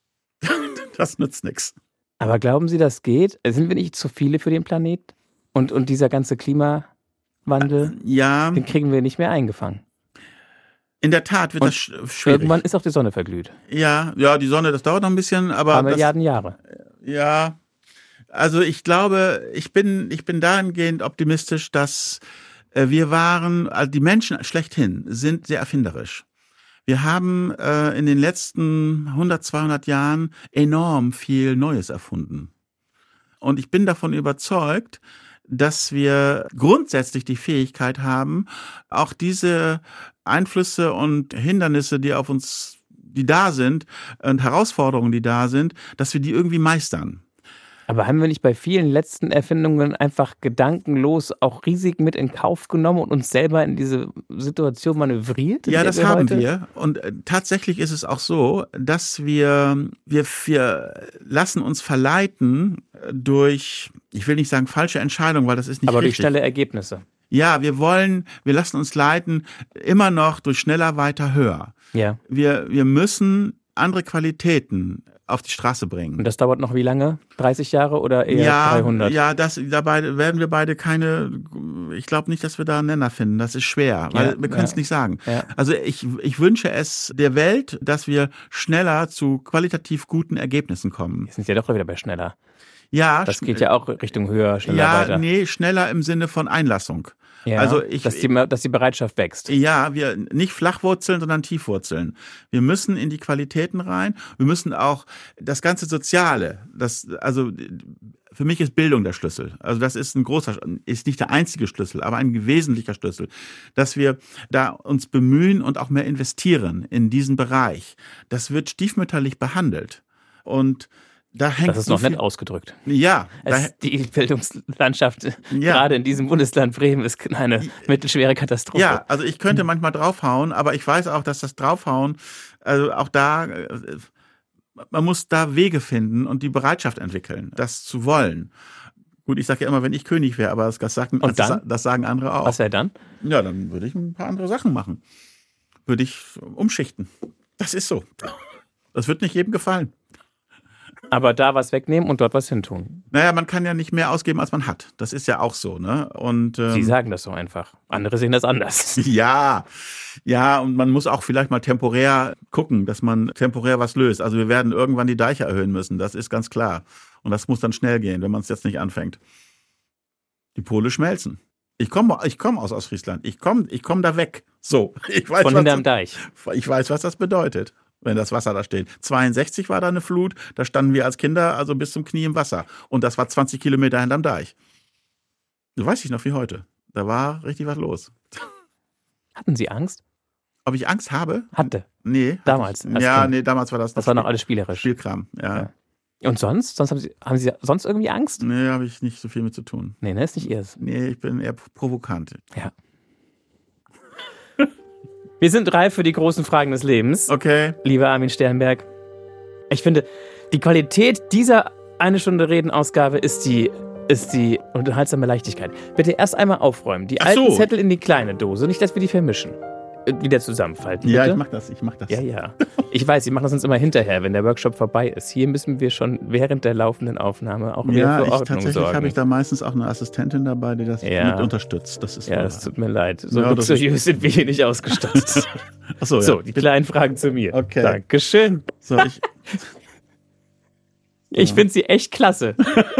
Das nützt nichts. Aber glauben Sie, das geht? Sind wir nicht zu viele für den Planet? Und dieser ganze Klimawandel, den kriegen wir nicht mehr eingefangen. In der Tat wird das schwierig. Irgendwann ist auch die Sonne verglüht. Ja, die Sonne, das dauert noch ein bisschen, aber. Ein paar Milliarden Jahre. Ja. Also ich glaube, ich bin dahingehend optimistisch, dass die Menschen schlechthin sind sehr erfinderisch. Wir haben in den letzten 100, 200 Jahren enorm viel Neues erfunden. Und ich bin davon überzeugt, dass wir grundsätzlich die Fähigkeit haben, auch diese Einflüsse und Hindernisse, die da sind, und Herausforderungen, die da sind, dass wir die irgendwie meistern. Aber haben wir nicht bei vielen letzten Erfindungen einfach gedankenlos auch Risiken mit in Kauf genommen und uns selber in diese Situation manövriert? Ja, das haben wir. Und tatsächlich ist es auch so, dass wir lassen uns verleiten durch, ich will nicht sagen falsche Entscheidungen, weil das ist nicht aber richtig. Durch schnelle Ergebnisse. Ja, wir lassen uns leiten immer noch durch schneller, weiter, höher. Ja. Wir müssen andere Qualitäten auf die Straße bringen. Und das dauert noch wie lange? 30 Jahre oder eher 300? Ja, dabei werden wir beide ich glaube nicht, dass wir da einen Nenner finden. Das ist schwer, weil wir können es nicht sagen. Ja. Also ich wünsche es der Welt, dass wir schneller zu qualitativ guten Ergebnissen kommen. Wir sind ja doch wieder bei schneller. Ja. Das geht ja auch Richtung höher, schneller weiter. Ja, nee, schneller im Sinne von Einlassung. Ja, also dass die Bereitschaft wächst. Ja, wir nicht flachwurzeln, sondern tiefwurzeln. Wir müssen in die Qualitäten rein. Wir müssen auch das ganze Soziale, für mich ist Bildung der Schlüssel. Also das ist ist nicht der einzige Schlüssel, aber ein wesentlicher Schlüssel, dass wir da uns bemühen und auch mehr investieren in diesen Bereich. Das wird stiefmütterlich behandelt und das ist noch nett ausgedrückt. Ja. Die Bildungslandschaft, gerade in diesem Bundesland Bremen, ist eine mittelschwere Katastrophe. Ja, also ich könnte manchmal draufhauen, aber ich weiß auch, dass das Draufhauen, also auch da, man muss da Wege finden und die Bereitschaft entwickeln, das zu wollen. Gut, ich sage ja immer, wenn ich König wäre, aber das sagen andere auch. Was wäre dann? Ja, dann würde ich ein paar andere Sachen machen. Würde ich umschichten. Das ist so. Das wird nicht jedem gefallen. Aber da was wegnehmen und dort was hintun. Naja, man kann ja nicht mehr ausgeben, als man hat. Das ist ja auch so, ne? Und Sie sagen das so einfach. Andere sehen das anders. Ja, und man muss auch vielleicht mal temporär gucken, dass man temporär was löst. Also wir werden irgendwann die Deiche erhöhen müssen, das ist ganz klar. Und das muss dann schnell gehen, wenn man es jetzt nicht anfängt. Die Pole schmelzen. Ich komme aus Ostfriesland. Ich komm da weg. So, ich weiß, von hinterm Deich. Ich weiß, was das bedeutet, wenn das Wasser da steht. 62 war da eine Flut, da standen wir als Kinder also bis zum Knie im Wasser. Und das war 20 Kilometer hinterm Deich. Du weißt nicht noch wie heute. Da war richtig was los. Hatten Sie Angst? Ob ich Angst habe? Hatte. Nee. Damals? Damals war das. Das war noch alles spielerisch. Spielkram, ja. Und sonst? Haben Sie sonst irgendwie Angst? Nee, habe ich nicht so viel mit zu tun. Nee, ne, ist nicht Ihres. Nee, ich bin eher provokant. Ja. Wir sind reif für die großen Fragen des Lebens. Okay. Lieber Armin Sternberg. Ich finde, die Qualität dieser 1 Stunde Reden-Ausgabe ist die unterhaltsame Leichtigkeit. Bitte erst einmal aufräumen. Die alten Zettel in die kleine Dose, nicht, dass wir die vermischen. Wieder zusammenfalten, Ja, bitte? ich mach das. Ja. Ich weiß, Sie machen das uns immer hinterher, wenn der Workshop vorbei ist. Hier müssen wir schon während der laufenden Aufnahme auch wieder für Ordnung tatsächlich sorgen. habe ich da meistens auch eine Assistentin dabei, die das mit unterstützt. Das ist das tut mir leid. So Ja, luxuriös sind wir hier nicht ausgestattet. Achso, So, die kleinen Fragen zu mir. Okay. Dankeschön. So, Ich finde sie echt klasse.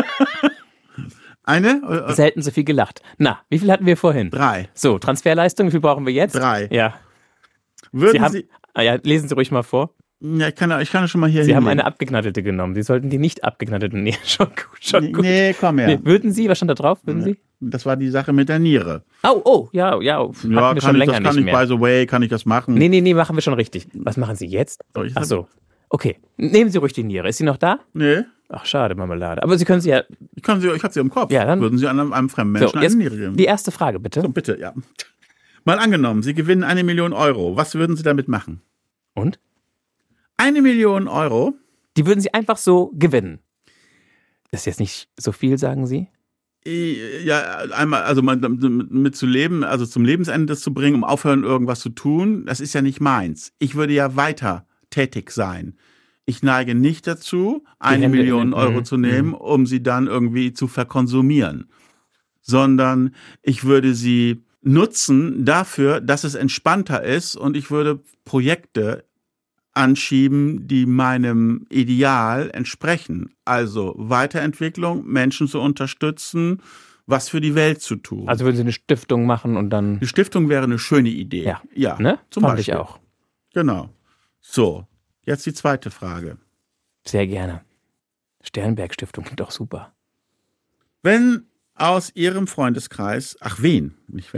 eine? Selten so viel gelacht. Na, wie viel hatten wir vorhin? 3. So, Transferleistung, wie viel brauchen wir jetzt? 3. Ja. Würden Sie Lesen Sie ruhig mal vor. Ja, ich kann schon mal hier Sie haben hinlegen. eine abgeknattete genommen. Sie sollten die nicht abgeknattete nehmen. Schon gut. Nee, komm her. Nee, würden Sie, was stand da drauf? Würden Sie? Das war die Sache mit der Niere. Ja. Hatten wir schon länger das kann nicht mehr. By the way, kann ich das machen? Nee, machen wir schon richtig. Was machen Sie jetzt? Ach so. Okay. Nehmen Sie ruhig die Niere. Ist sie noch da? Nee. Ach, schade, Marmelade. Aber Sie können sie ja... Ich habe sie im Kopf. Ja, dann würden Sie einem fremden Menschen eine Niere geben? Die erste Frage, bitte. So, bitte, ja. Mal angenommen, Sie gewinnen 1 Million Euro. Was würden Sie damit machen? Und? 1 Million Euro? Die würden Sie einfach so gewinnen. Das ist jetzt nicht so viel, sagen Sie? Ja, einmal, also mit zu leben, also zum Lebensende das zu bringen, um aufhören, irgendwas zu tun, das ist ja nicht meins. Ich würde ja weiter tätig sein. Ich neige nicht dazu, 1 Million Euro zu nehmen, um sie dann irgendwie zu verkonsumieren, sondern ich würde sie nutzen dafür, dass es entspannter ist und ich würde Projekte anschieben, die meinem Ideal entsprechen. Also Weiterentwicklung, Menschen zu unterstützen, was für die Welt zu tun. Also würden Sie eine Stiftung machen und dann... Die Stiftung wäre eine schöne Idee. Ja, ne? Zum Fand Beispiel. Ich auch. Genau. So, jetzt die zweite Frage. Sehr gerne. Sternberg-Stiftung klingt doch super. Wenn aus Ihrem Freundeskreis, aus Ihrem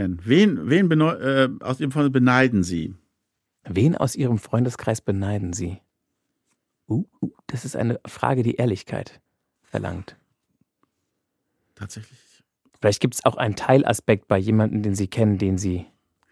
Freundeskreis beneiden Sie? Wen aus Ihrem Freundeskreis beneiden Sie? Das ist eine Frage, die Ehrlichkeit verlangt. Tatsächlich. Vielleicht gibt es auch einen Teilaspekt bei jemandem, den Sie kennen, den Sie...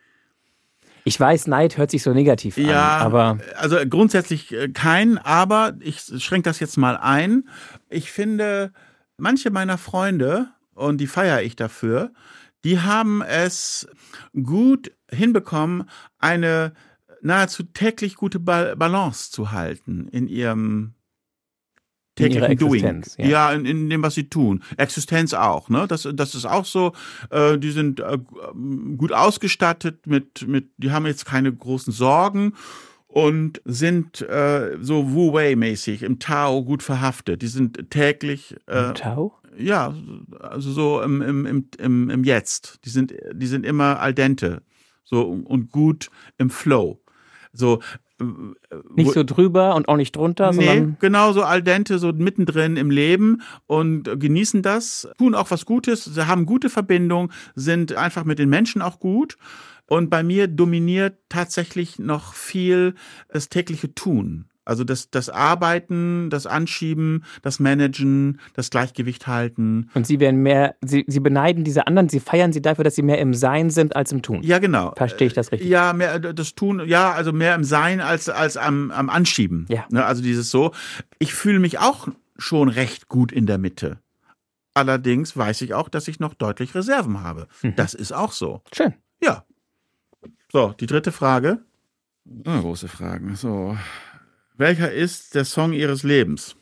Ich weiß, Neid hört sich so negativ an, aber... Also grundsätzlich kein, aber ich schränke das jetzt mal ein. Ich finde, manche meiner Freunde, und die feiere ich dafür, die haben es gut hinbekommen, eine nahezu täglich gute Balance zu halten in ihrem täglichen Doing. Ja, in dem, was sie tun. Existenz auch, ne? Das ist auch so. Die sind gut ausgestattet die haben jetzt keine großen Sorgen und sind so Wu-Wei-mäßig im Tao gut verhaftet. Die sind täglich... Im Tao? Ja, also so im Jetzt. Die sind immer al dente. So und gut im Flow. So, nicht so drüber und auch nicht drunter, sondern... genau so al dente, so mittendrin im Leben und genießen das, tun auch was Gutes, sie haben gute Verbindung, sind einfach mit den Menschen auch gut. Und bei mir dominiert tatsächlich noch viel das tägliche Tun. Also das Arbeiten, das Anschieben, das Managen, das Gleichgewicht halten. Und Sie werden mehr, Sie beneiden diese anderen, Sie feiern sie dafür, dass sie mehr im Sein sind als im Tun. Ja, genau. Verstehe ich das richtig? Ja, mehr das Tun, ja, also mehr im Sein als am Anschieben. Ja. Ne, also dieses so. Ich fühle mich auch schon recht gut in der Mitte. Allerdings weiß ich auch, dass ich noch deutlich Reserven habe. Das ist auch so. Schön. Ja. So, die dritte Frage. Große Fragen. So. Welcher ist der Song Ihres Lebens?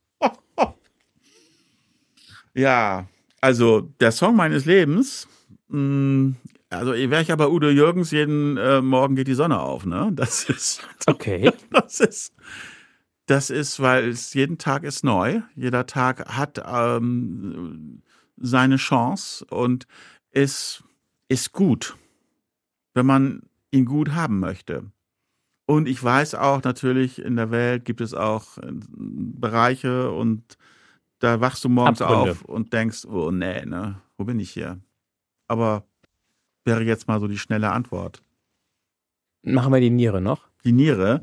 Ja, also der Song meines Lebens, also wäre ich aber Udo Jürgens, jeden Morgen geht die Sonne auf, ne? Das ist... Okay. Das ist, weil es jeden Tag ist neu. Jeder Tag hat seine Chance und ist gut, wenn man ihn gut haben möchte. Und ich weiß auch, natürlich in der Welt gibt es auch Bereiche und da wachst du morgens auf und denkst, oh nee, ne, wo bin ich hier? Aber wäre jetzt mal so die schnelle Antwort. Machen wir die Niere noch? Die Niere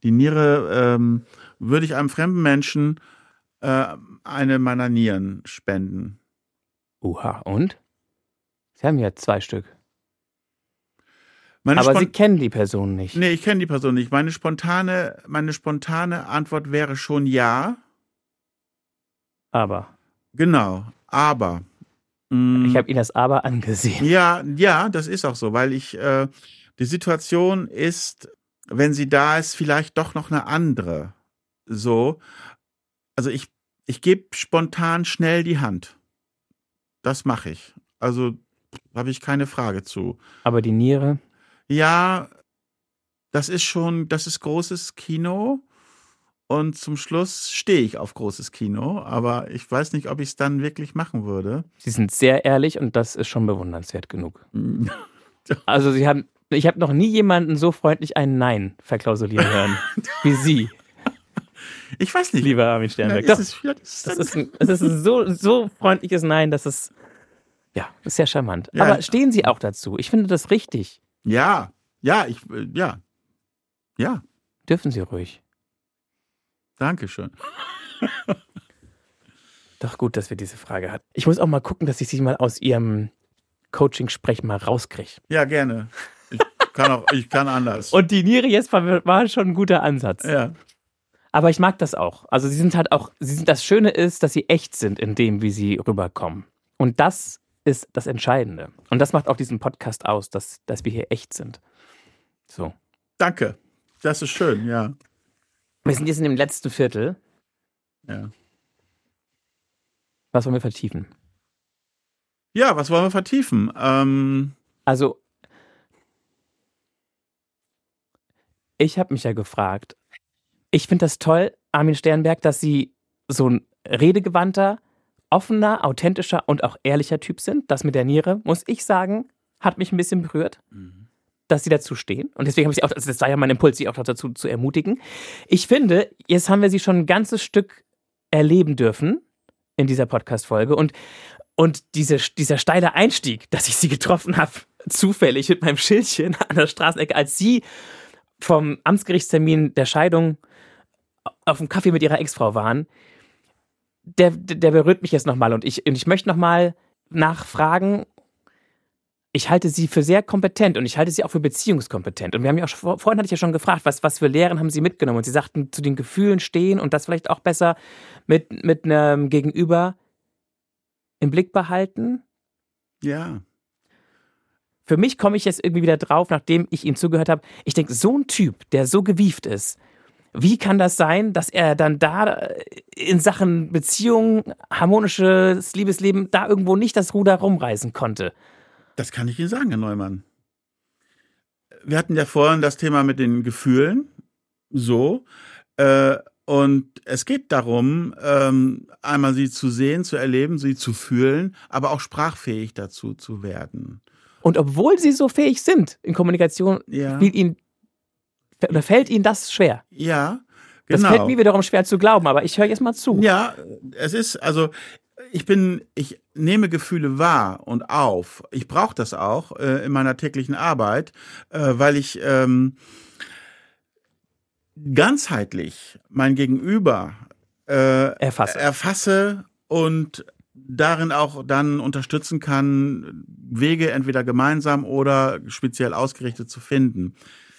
würde ich einem fremden Menschen eine meiner Nieren spenden. Oha, und? Sie haben ja 2 Stück. Aber Sie kennen die Person nicht. Nee, ich kenne die Person nicht. Meine spontane Antwort wäre schon ja. Aber. Genau, aber. Ich habe Ihnen das Aber angesehen. Ja, das ist auch so, weil ich Die Situation ist, wenn sie da ist, vielleicht doch noch eine andere. So, also ich gebe spontan schnell die Hand. Das mache ich. Also habe ich keine Frage zu. Aber die Niere? Ja, das ist großes Kino. Und zum Schluss stehe ich auf großes Kino. Aber ich weiß nicht, ob ich es dann wirklich machen würde. Sie sind sehr ehrlich und das ist schon bewundernswert genug. Also ich habe noch nie jemanden so freundlich ein Nein verklausulieren hören wie Sie. Ich weiß nicht. Lieber Armin Sternberg. Ja, Doch, es ist ein so freundliches Nein, dass es, ja, ist sehr charmant. Ja. Aber stehen Sie auch dazu? Ich finde das richtig. Ja. Dürfen Sie ruhig. Dankeschön. Doch gut, dass wir diese Frage hatten. Ich muss auch mal gucken, dass ich Sie mal aus Ihrem Coaching-Sprech mal rauskriege. Ja, gerne. Ich kann anders. Und die Niere jetzt war schon ein guter Ansatz. Ja. Aber ich mag das auch. Also das Schöne ist, dass sie echt sind in dem, wie sie rüberkommen. Und das ist das Entscheidende. Und das macht auch diesen Podcast aus, dass wir hier echt sind. So. Danke. Das ist schön, ja. Wir sind jetzt in dem letzten Viertel. Ja. Was wollen wir vertiefen? Ja, was wollen wir vertiefen? Also, ich habe mich ja gefragt, ich finde das toll, Armin Sternberg, dass Sie so ein redegewandter, offener, authentischer und auch ehrlicher Typ sind. Das mit der Niere, muss ich sagen, hat mich ein bisschen berührt, dass Sie dazu stehen. Und deswegen habe ich Sie auch, also das war ja mein Impuls, Sie auch dazu zu ermutigen. Ich finde, jetzt haben wir Sie schon ein ganzes Stück erleben dürfen in dieser Podcast-Folge. Und dieser steile Einstieg, dass ich Sie getroffen habe, zufällig mit meinem Schildchen an der Straßenecke, als Sie vom Amtsgerichtstermin der Scheidung auf dem Kaffee mit Ihrer Ex-Frau waren, der berührt mich jetzt nochmal. Und ich möchte nochmal nachfragen. Ich halte Sie für sehr kompetent und ich halte Sie auch für beziehungskompetent. Und wir haben ja auch vorhin hatte ich ja schon gefragt, was für Lehren haben Sie mitgenommen? Und Sie sagten, zu den Gefühlen stehen und das vielleicht auch besser mit einem Gegenüber im Blick behalten. Ja. Für mich komme ich jetzt irgendwie wieder drauf, nachdem ich ihm zugehört habe. Ich denke, so ein Typ, der so gewieft ist, wie kann das sein, dass er dann da in Sachen Beziehung, harmonisches Liebesleben, da irgendwo nicht das Ruder rumreißen konnte? Das kann ich Ihnen sagen, Herr Neumann. Wir hatten ja vorhin das Thema mit den Gefühlen. So. Und es geht darum, einmal sie zu sehen, zu erleben, sie zu fühlen, aber auch sprachfähig dazu zu werden. Und obwohl sie so fähig sind in Kommunikation, fällt ihnen das schwer. Ja, genau. Das fällt mir wiederum schwer zu glauben, aber ich höre jetzt mal zu. Ja, es ist, also ich nehme Gefühle wahr und auf. Ich brauche das auch in meiner täglichen Arbeit, weil ich ganzheitlich mein Gegenüber erfasse und darin auch dann unterstützen kann, Wege entweder gemeinsam oder speziell ausgerichtet zu finden.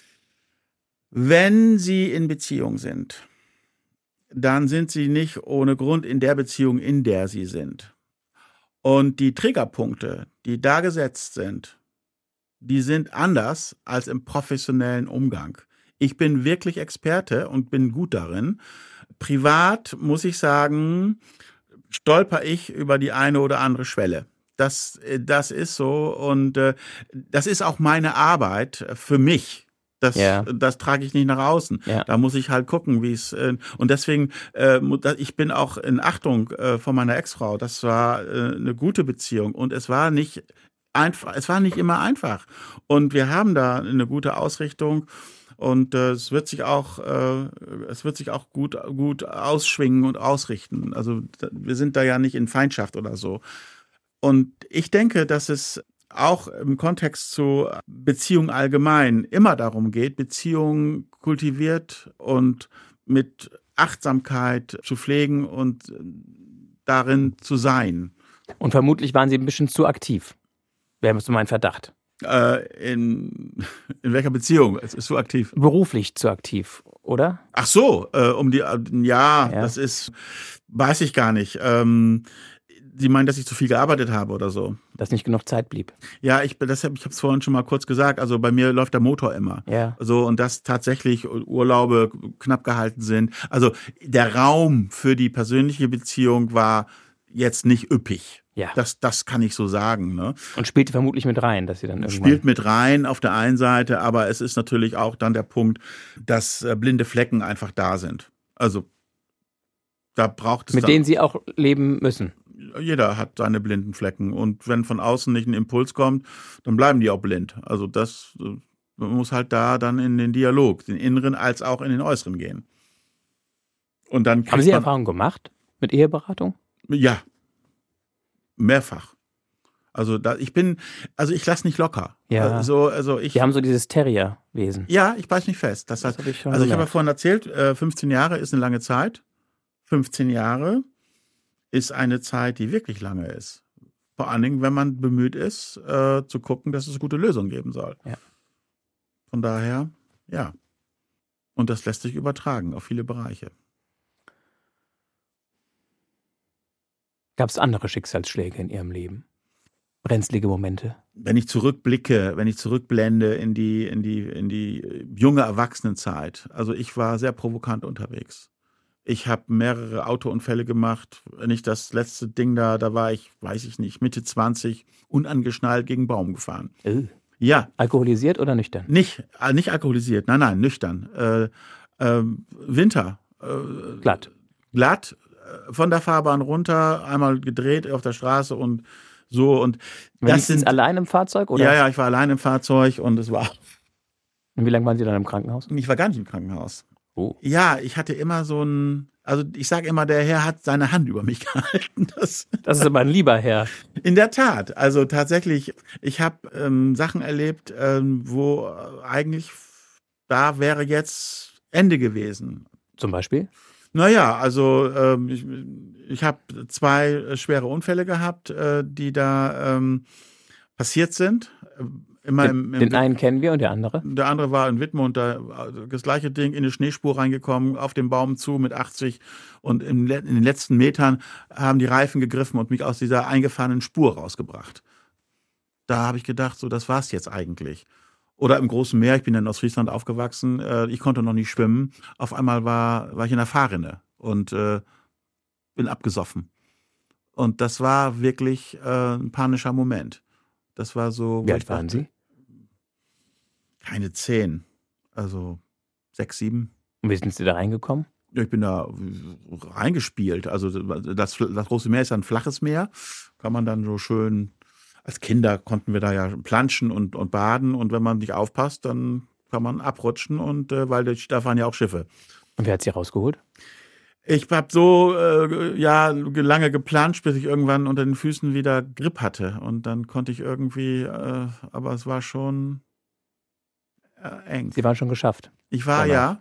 Wenn Sie in Beziehung sind, dann sind Sie nicht ohne Grund in der Beziehung, in der Sie sind. Und die Triggerpunkte, die da gesetzt sind, die sind anders als im professionellen Umgang. Ich bin wirklich Experte und bin gut darin. Privat, muss ich sagen, stolper ich über die eine oder andere Schwelle. Das ist so und das ist auch meine Arbeit für mich. Das trage ich nicht nach außen. Ja. Da muss ich halt gucken, wie es und deswegen ich bin auch in Achtung von meiner Ex-Frau. Das war eine gute Beziehung und es war nicht einfach. Es war nicht immer einfach und wir haben da eine gute Ausrichtung. Und es wird sich auch gut ausschwingen und ausrichten. Also wir sind da ja nicht in Feindschaft oder so. Und ich denke, dass es auch im Kontext zu Beziehungen allgemein immer darum geht, Beziehungen kultiviert und mit Achtsamkeit zu pflegen und darin zu sein. Und vermutlich waren Sie ein bisschen zu aktiv. Wäre so mein Verdacht. In welcher Beziehung? Es ist so aktiv. Beruflich zu aktiv, oder? Ach so, das ist, weiß ich gar nicht. Sie meinen, dass ich zu viel gearbeitet habe oder so? Dass nicht genug Zeit blieb. Ja, ich habe es vorhin schon mal kurz gesagt. Also bei mir läuft der Motor immer. Ja. So, und dass tatsächlich Urlaube knapp gehalten sind. Also der Raum für die persönliche Beziehung war jetzt nicht üppig. Ja. Das kann ich so sagen. Ne? Und spielte vermutlich mit rein, dass sie dann irgendwann... Spielt mit rein auf der einen Seite, aber es ist natürlich auch dann der Punkt, dass blinde Flecken einfach da sind. Also da braucht es mit denen sie auch leben müssen. Jeder hat seine blinden Flecken und wenn von außen nicht ein Impuls kommt, dann bleiben die auch blind. Also man muss halt da dann in den Dialog, den inneren als auch in den äußeren gehen. Und dann haben Sie Erfahrungen gemacht mit Eheberatung? Ja, mehrfach. Also ich lasse nicht locker. Ja. Die haben so dieses Terrierwesen. Ja, ich beiß nicht fest. Das heißt, ich habe ja vorhin erzählt, 15 Jahre ist eine lange Zeit. 15 Jahre ist eine Zeit, die wirklich lange ist. Vor allen Dingen, wenn man bemüht ist, zu gucken, dass es gute Lösungen geben soll. Ja. Von daher, ja. Und das lässt sich übertragen auf viele Bereiche. Gab es andere Schicksalsschläge in Ihrem Leben? Brenzlige Momente? Wenn ich zurückblende in die junge Erwachsenenzeit. Also ich war sehr provokant unterwegs. Ich habe mehrere Autounfälle gemacht. Nicht das letzte Ding da war ich, weiß ich nicht, Mitte 20, unangeschnallt gegen einen Baum gefahren. Ja. Alkoholisiert oder nüchtern? Nicht alkoholisiert, nein, nüchtern. Winter. Glatt. Von der Fahrbahn runter, einmal gedreht auf der Straße und so. Und das sind allein im Fahrzeug? Oder? Ja, ich war allein im Fahrzeug und es war... Und wie lange waren Sie dann im Krankenhaus? Ich war gar nicht im Krankenhaus. Oh. Ja, ich hatte immer also ich sage immer, der Herr hat seine Hand über mich gehalten. Das ist aber ein lieber Herr. In der Tat, also tatsächlich, ich habe Sachen erlebt, wo eigentlich da wäre jetzt Ende gewesen. Zum Beispiel? Naja, also ich habe 2 schwere Unfälle gehabt, die da passiert sind. Den einen kennen wir und der andere? Der andere war in Wittmund, das gleiche Ding, in eine Schneespur reingekommen, auf den Baum zu mit 80 und in den letzten Metern haben die Reifen gegriffen und mich aus dieser eingefahrenen Spur rausgebracht. Da habe ich gedacht, so, das war's jetzt eigentlich. Oder im großen Meer, ich bin in Ostfriesland aufgewachsen, ich konnte noch nicht schwimmen. Auf einmal war ich in der Fahrrinne und bin abgesoffen. Und das war wirklich ein panischer Moment. Das war so. Wie alt waren Sie? Keine 10. Also 6, 7. Und wie sind Sie da reingekommen? Ich bin da reingespielt. Also das große Meer ist ja ein flaches Meer. Kann man dann so schön, als Kinder konnten wir da ja planschen und baden. Und wenn man nicht aufpasst, dann kann man abrutschen. Und weil da fahren ja auch Schiffe. Und wer hat Sie rausgeholt? Ich habe so lange geplanscht, bis ich irgendwann unter den Füßen wieder Grip hatte. Und dann konnte ich irgendwie, aber es war schon eng. Sie waren schon geschafft? Ich war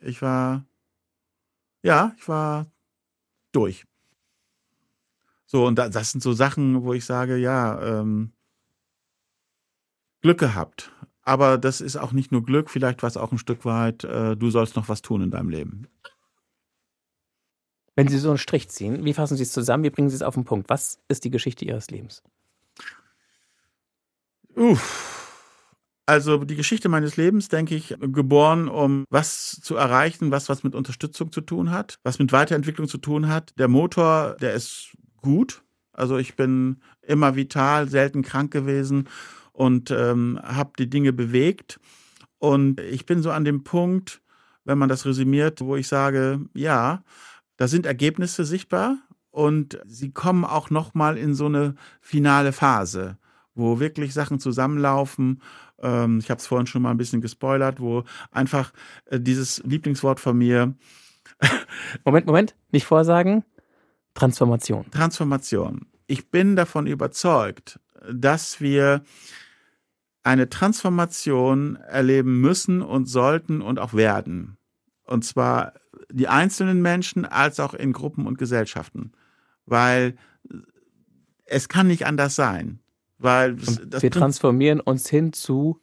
durch. So, und das sind so Sachen, wo ich sage, Glück gehabt. Aber das ist auch nicht nur Glück, vielleicht war es auch ein Stück weit, du sollst noch was tun in deinem Leben. Wenn Sie so einen Strich ziehen, wie fassen Sie es zusammen? Wie bringen Sie es auf den Punkt? Was ist die Geschichte Ihres Lebens? Also die Geschichte meines Lebens, denke ich, geboren, um was zu erreichen, was mit Unterstützung zu tun hat, was mit Weiterentwicklung zu tun hat. Der Motor, der ist gut. Also ich bin immer vital, selten krank gewesen und habe die Dinge bewegt. Und ich bin so an dem Punkt, wenn man das resümiert, wo ich sage, ja, da sind Ergebnisse sichtbar und sie kommen auch nochmal in so eine finale Phase, wo wirklich Sachen zusammenlaufen. Ich habe es vorhin schon mal ein bisschen gespoilert, wo einfach dieses Lieblingswort von mir... Moment, nicht vorsagen. Transformation. Ich bin davon überzeugt, dass wir eine Transformation erleben müssen und sollten und auch werden. Und zwar die einzelnen Menschen als auch in Gruppen und Gesellschaften. Weil es kann nicht anders sein. Weil wir transformieren uns hin zu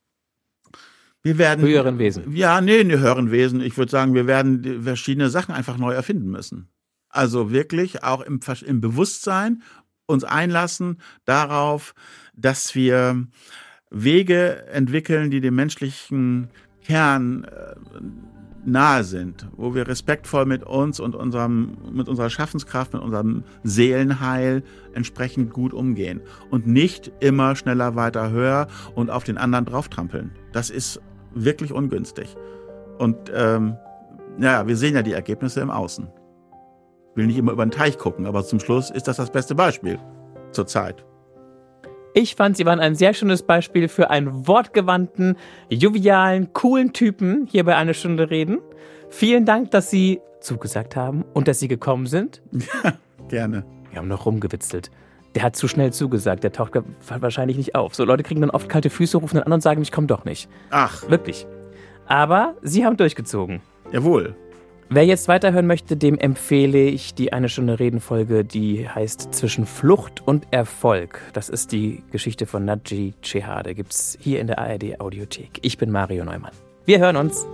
höheren Wesen. Ja, höheren Wesen. Ich würde sagen, wir werden verschiedene Sachen einfach neu erfinden müssen. Also wirklich auch im Bewusstsein uns einlassen darauf, dass wir Wege entwickeln, die dem menschlichen Kern nahe sind, wo wir respektvoll mit uns und mit unserer Schaffenskraft, mit unserem Seelenheil entsprechend gut umgehen und nicht immer schneller, weiter, höher und auf den anderen drauftrampeln. Das ist wirklich ungünstig. Und wir sehen ja die Ergebnisse im Außen. Ich will nicht immer über den Teich gucken, aber zum Schluss ist das beste Beispiel zurzeit. Ich fand, Sie waren ein sehr schönes Beispiel für einen wortgewandten, jovialen, coolen Typen hier bei Eine Stunde Reden. Vielen Dank, dass Sie zugesagt haben und dass Sie gekommen sind. Ja, gerne. Wir haben noch rumgewitzelt. Der hat zu schnell zugesagt, der taucht wahrscheinlich nicht auf. So Leute kriegen dann oft kalte Füße, rufen dann an und sagen, ich komme doch nicht. Ach. Wirklich. Aber Sie haben durchgezogen. Jawohl. Wer jetzt weiterhören möchte, dem empfehle ich die Eine Stunde Reden-Folge, die heißt Zwischen Flucht und Erfolg. Das ist die Geschichte von Nadji Chehade. Gibt's hier in der ARD-Audiothek. Ich bin Mario Neumann. Wir hören uns.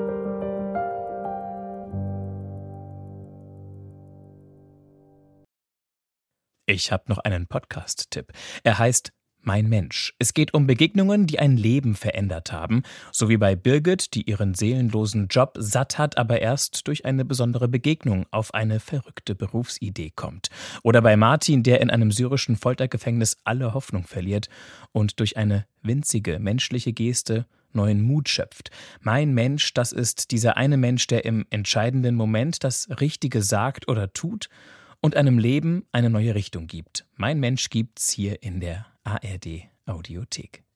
Ich habe noch einen Podcast-Tipp. Er heißt Mein Mensch. Es geht um Begegnungen, die ein Leben verändert haben. So wie bei Birgit, die ihren seelenlosen Job satt hat, aber erst durch eine besondere Begegnung auf eine verrückte Berufsidee kommt. Oder bei Martin, der in einem syrischen Foltergefängnis alle Hoffnung verliert und durch eine winzige menschliche Geste neuen Mut schöpft. Mein Mensch, das ist dieser eine Mensch, der im entscheidenden Moment das Richtige sagt oder tut und einem Leben eine neue Richtung gibt. Mein Mensch gibt's hier in der ARD Audiothek.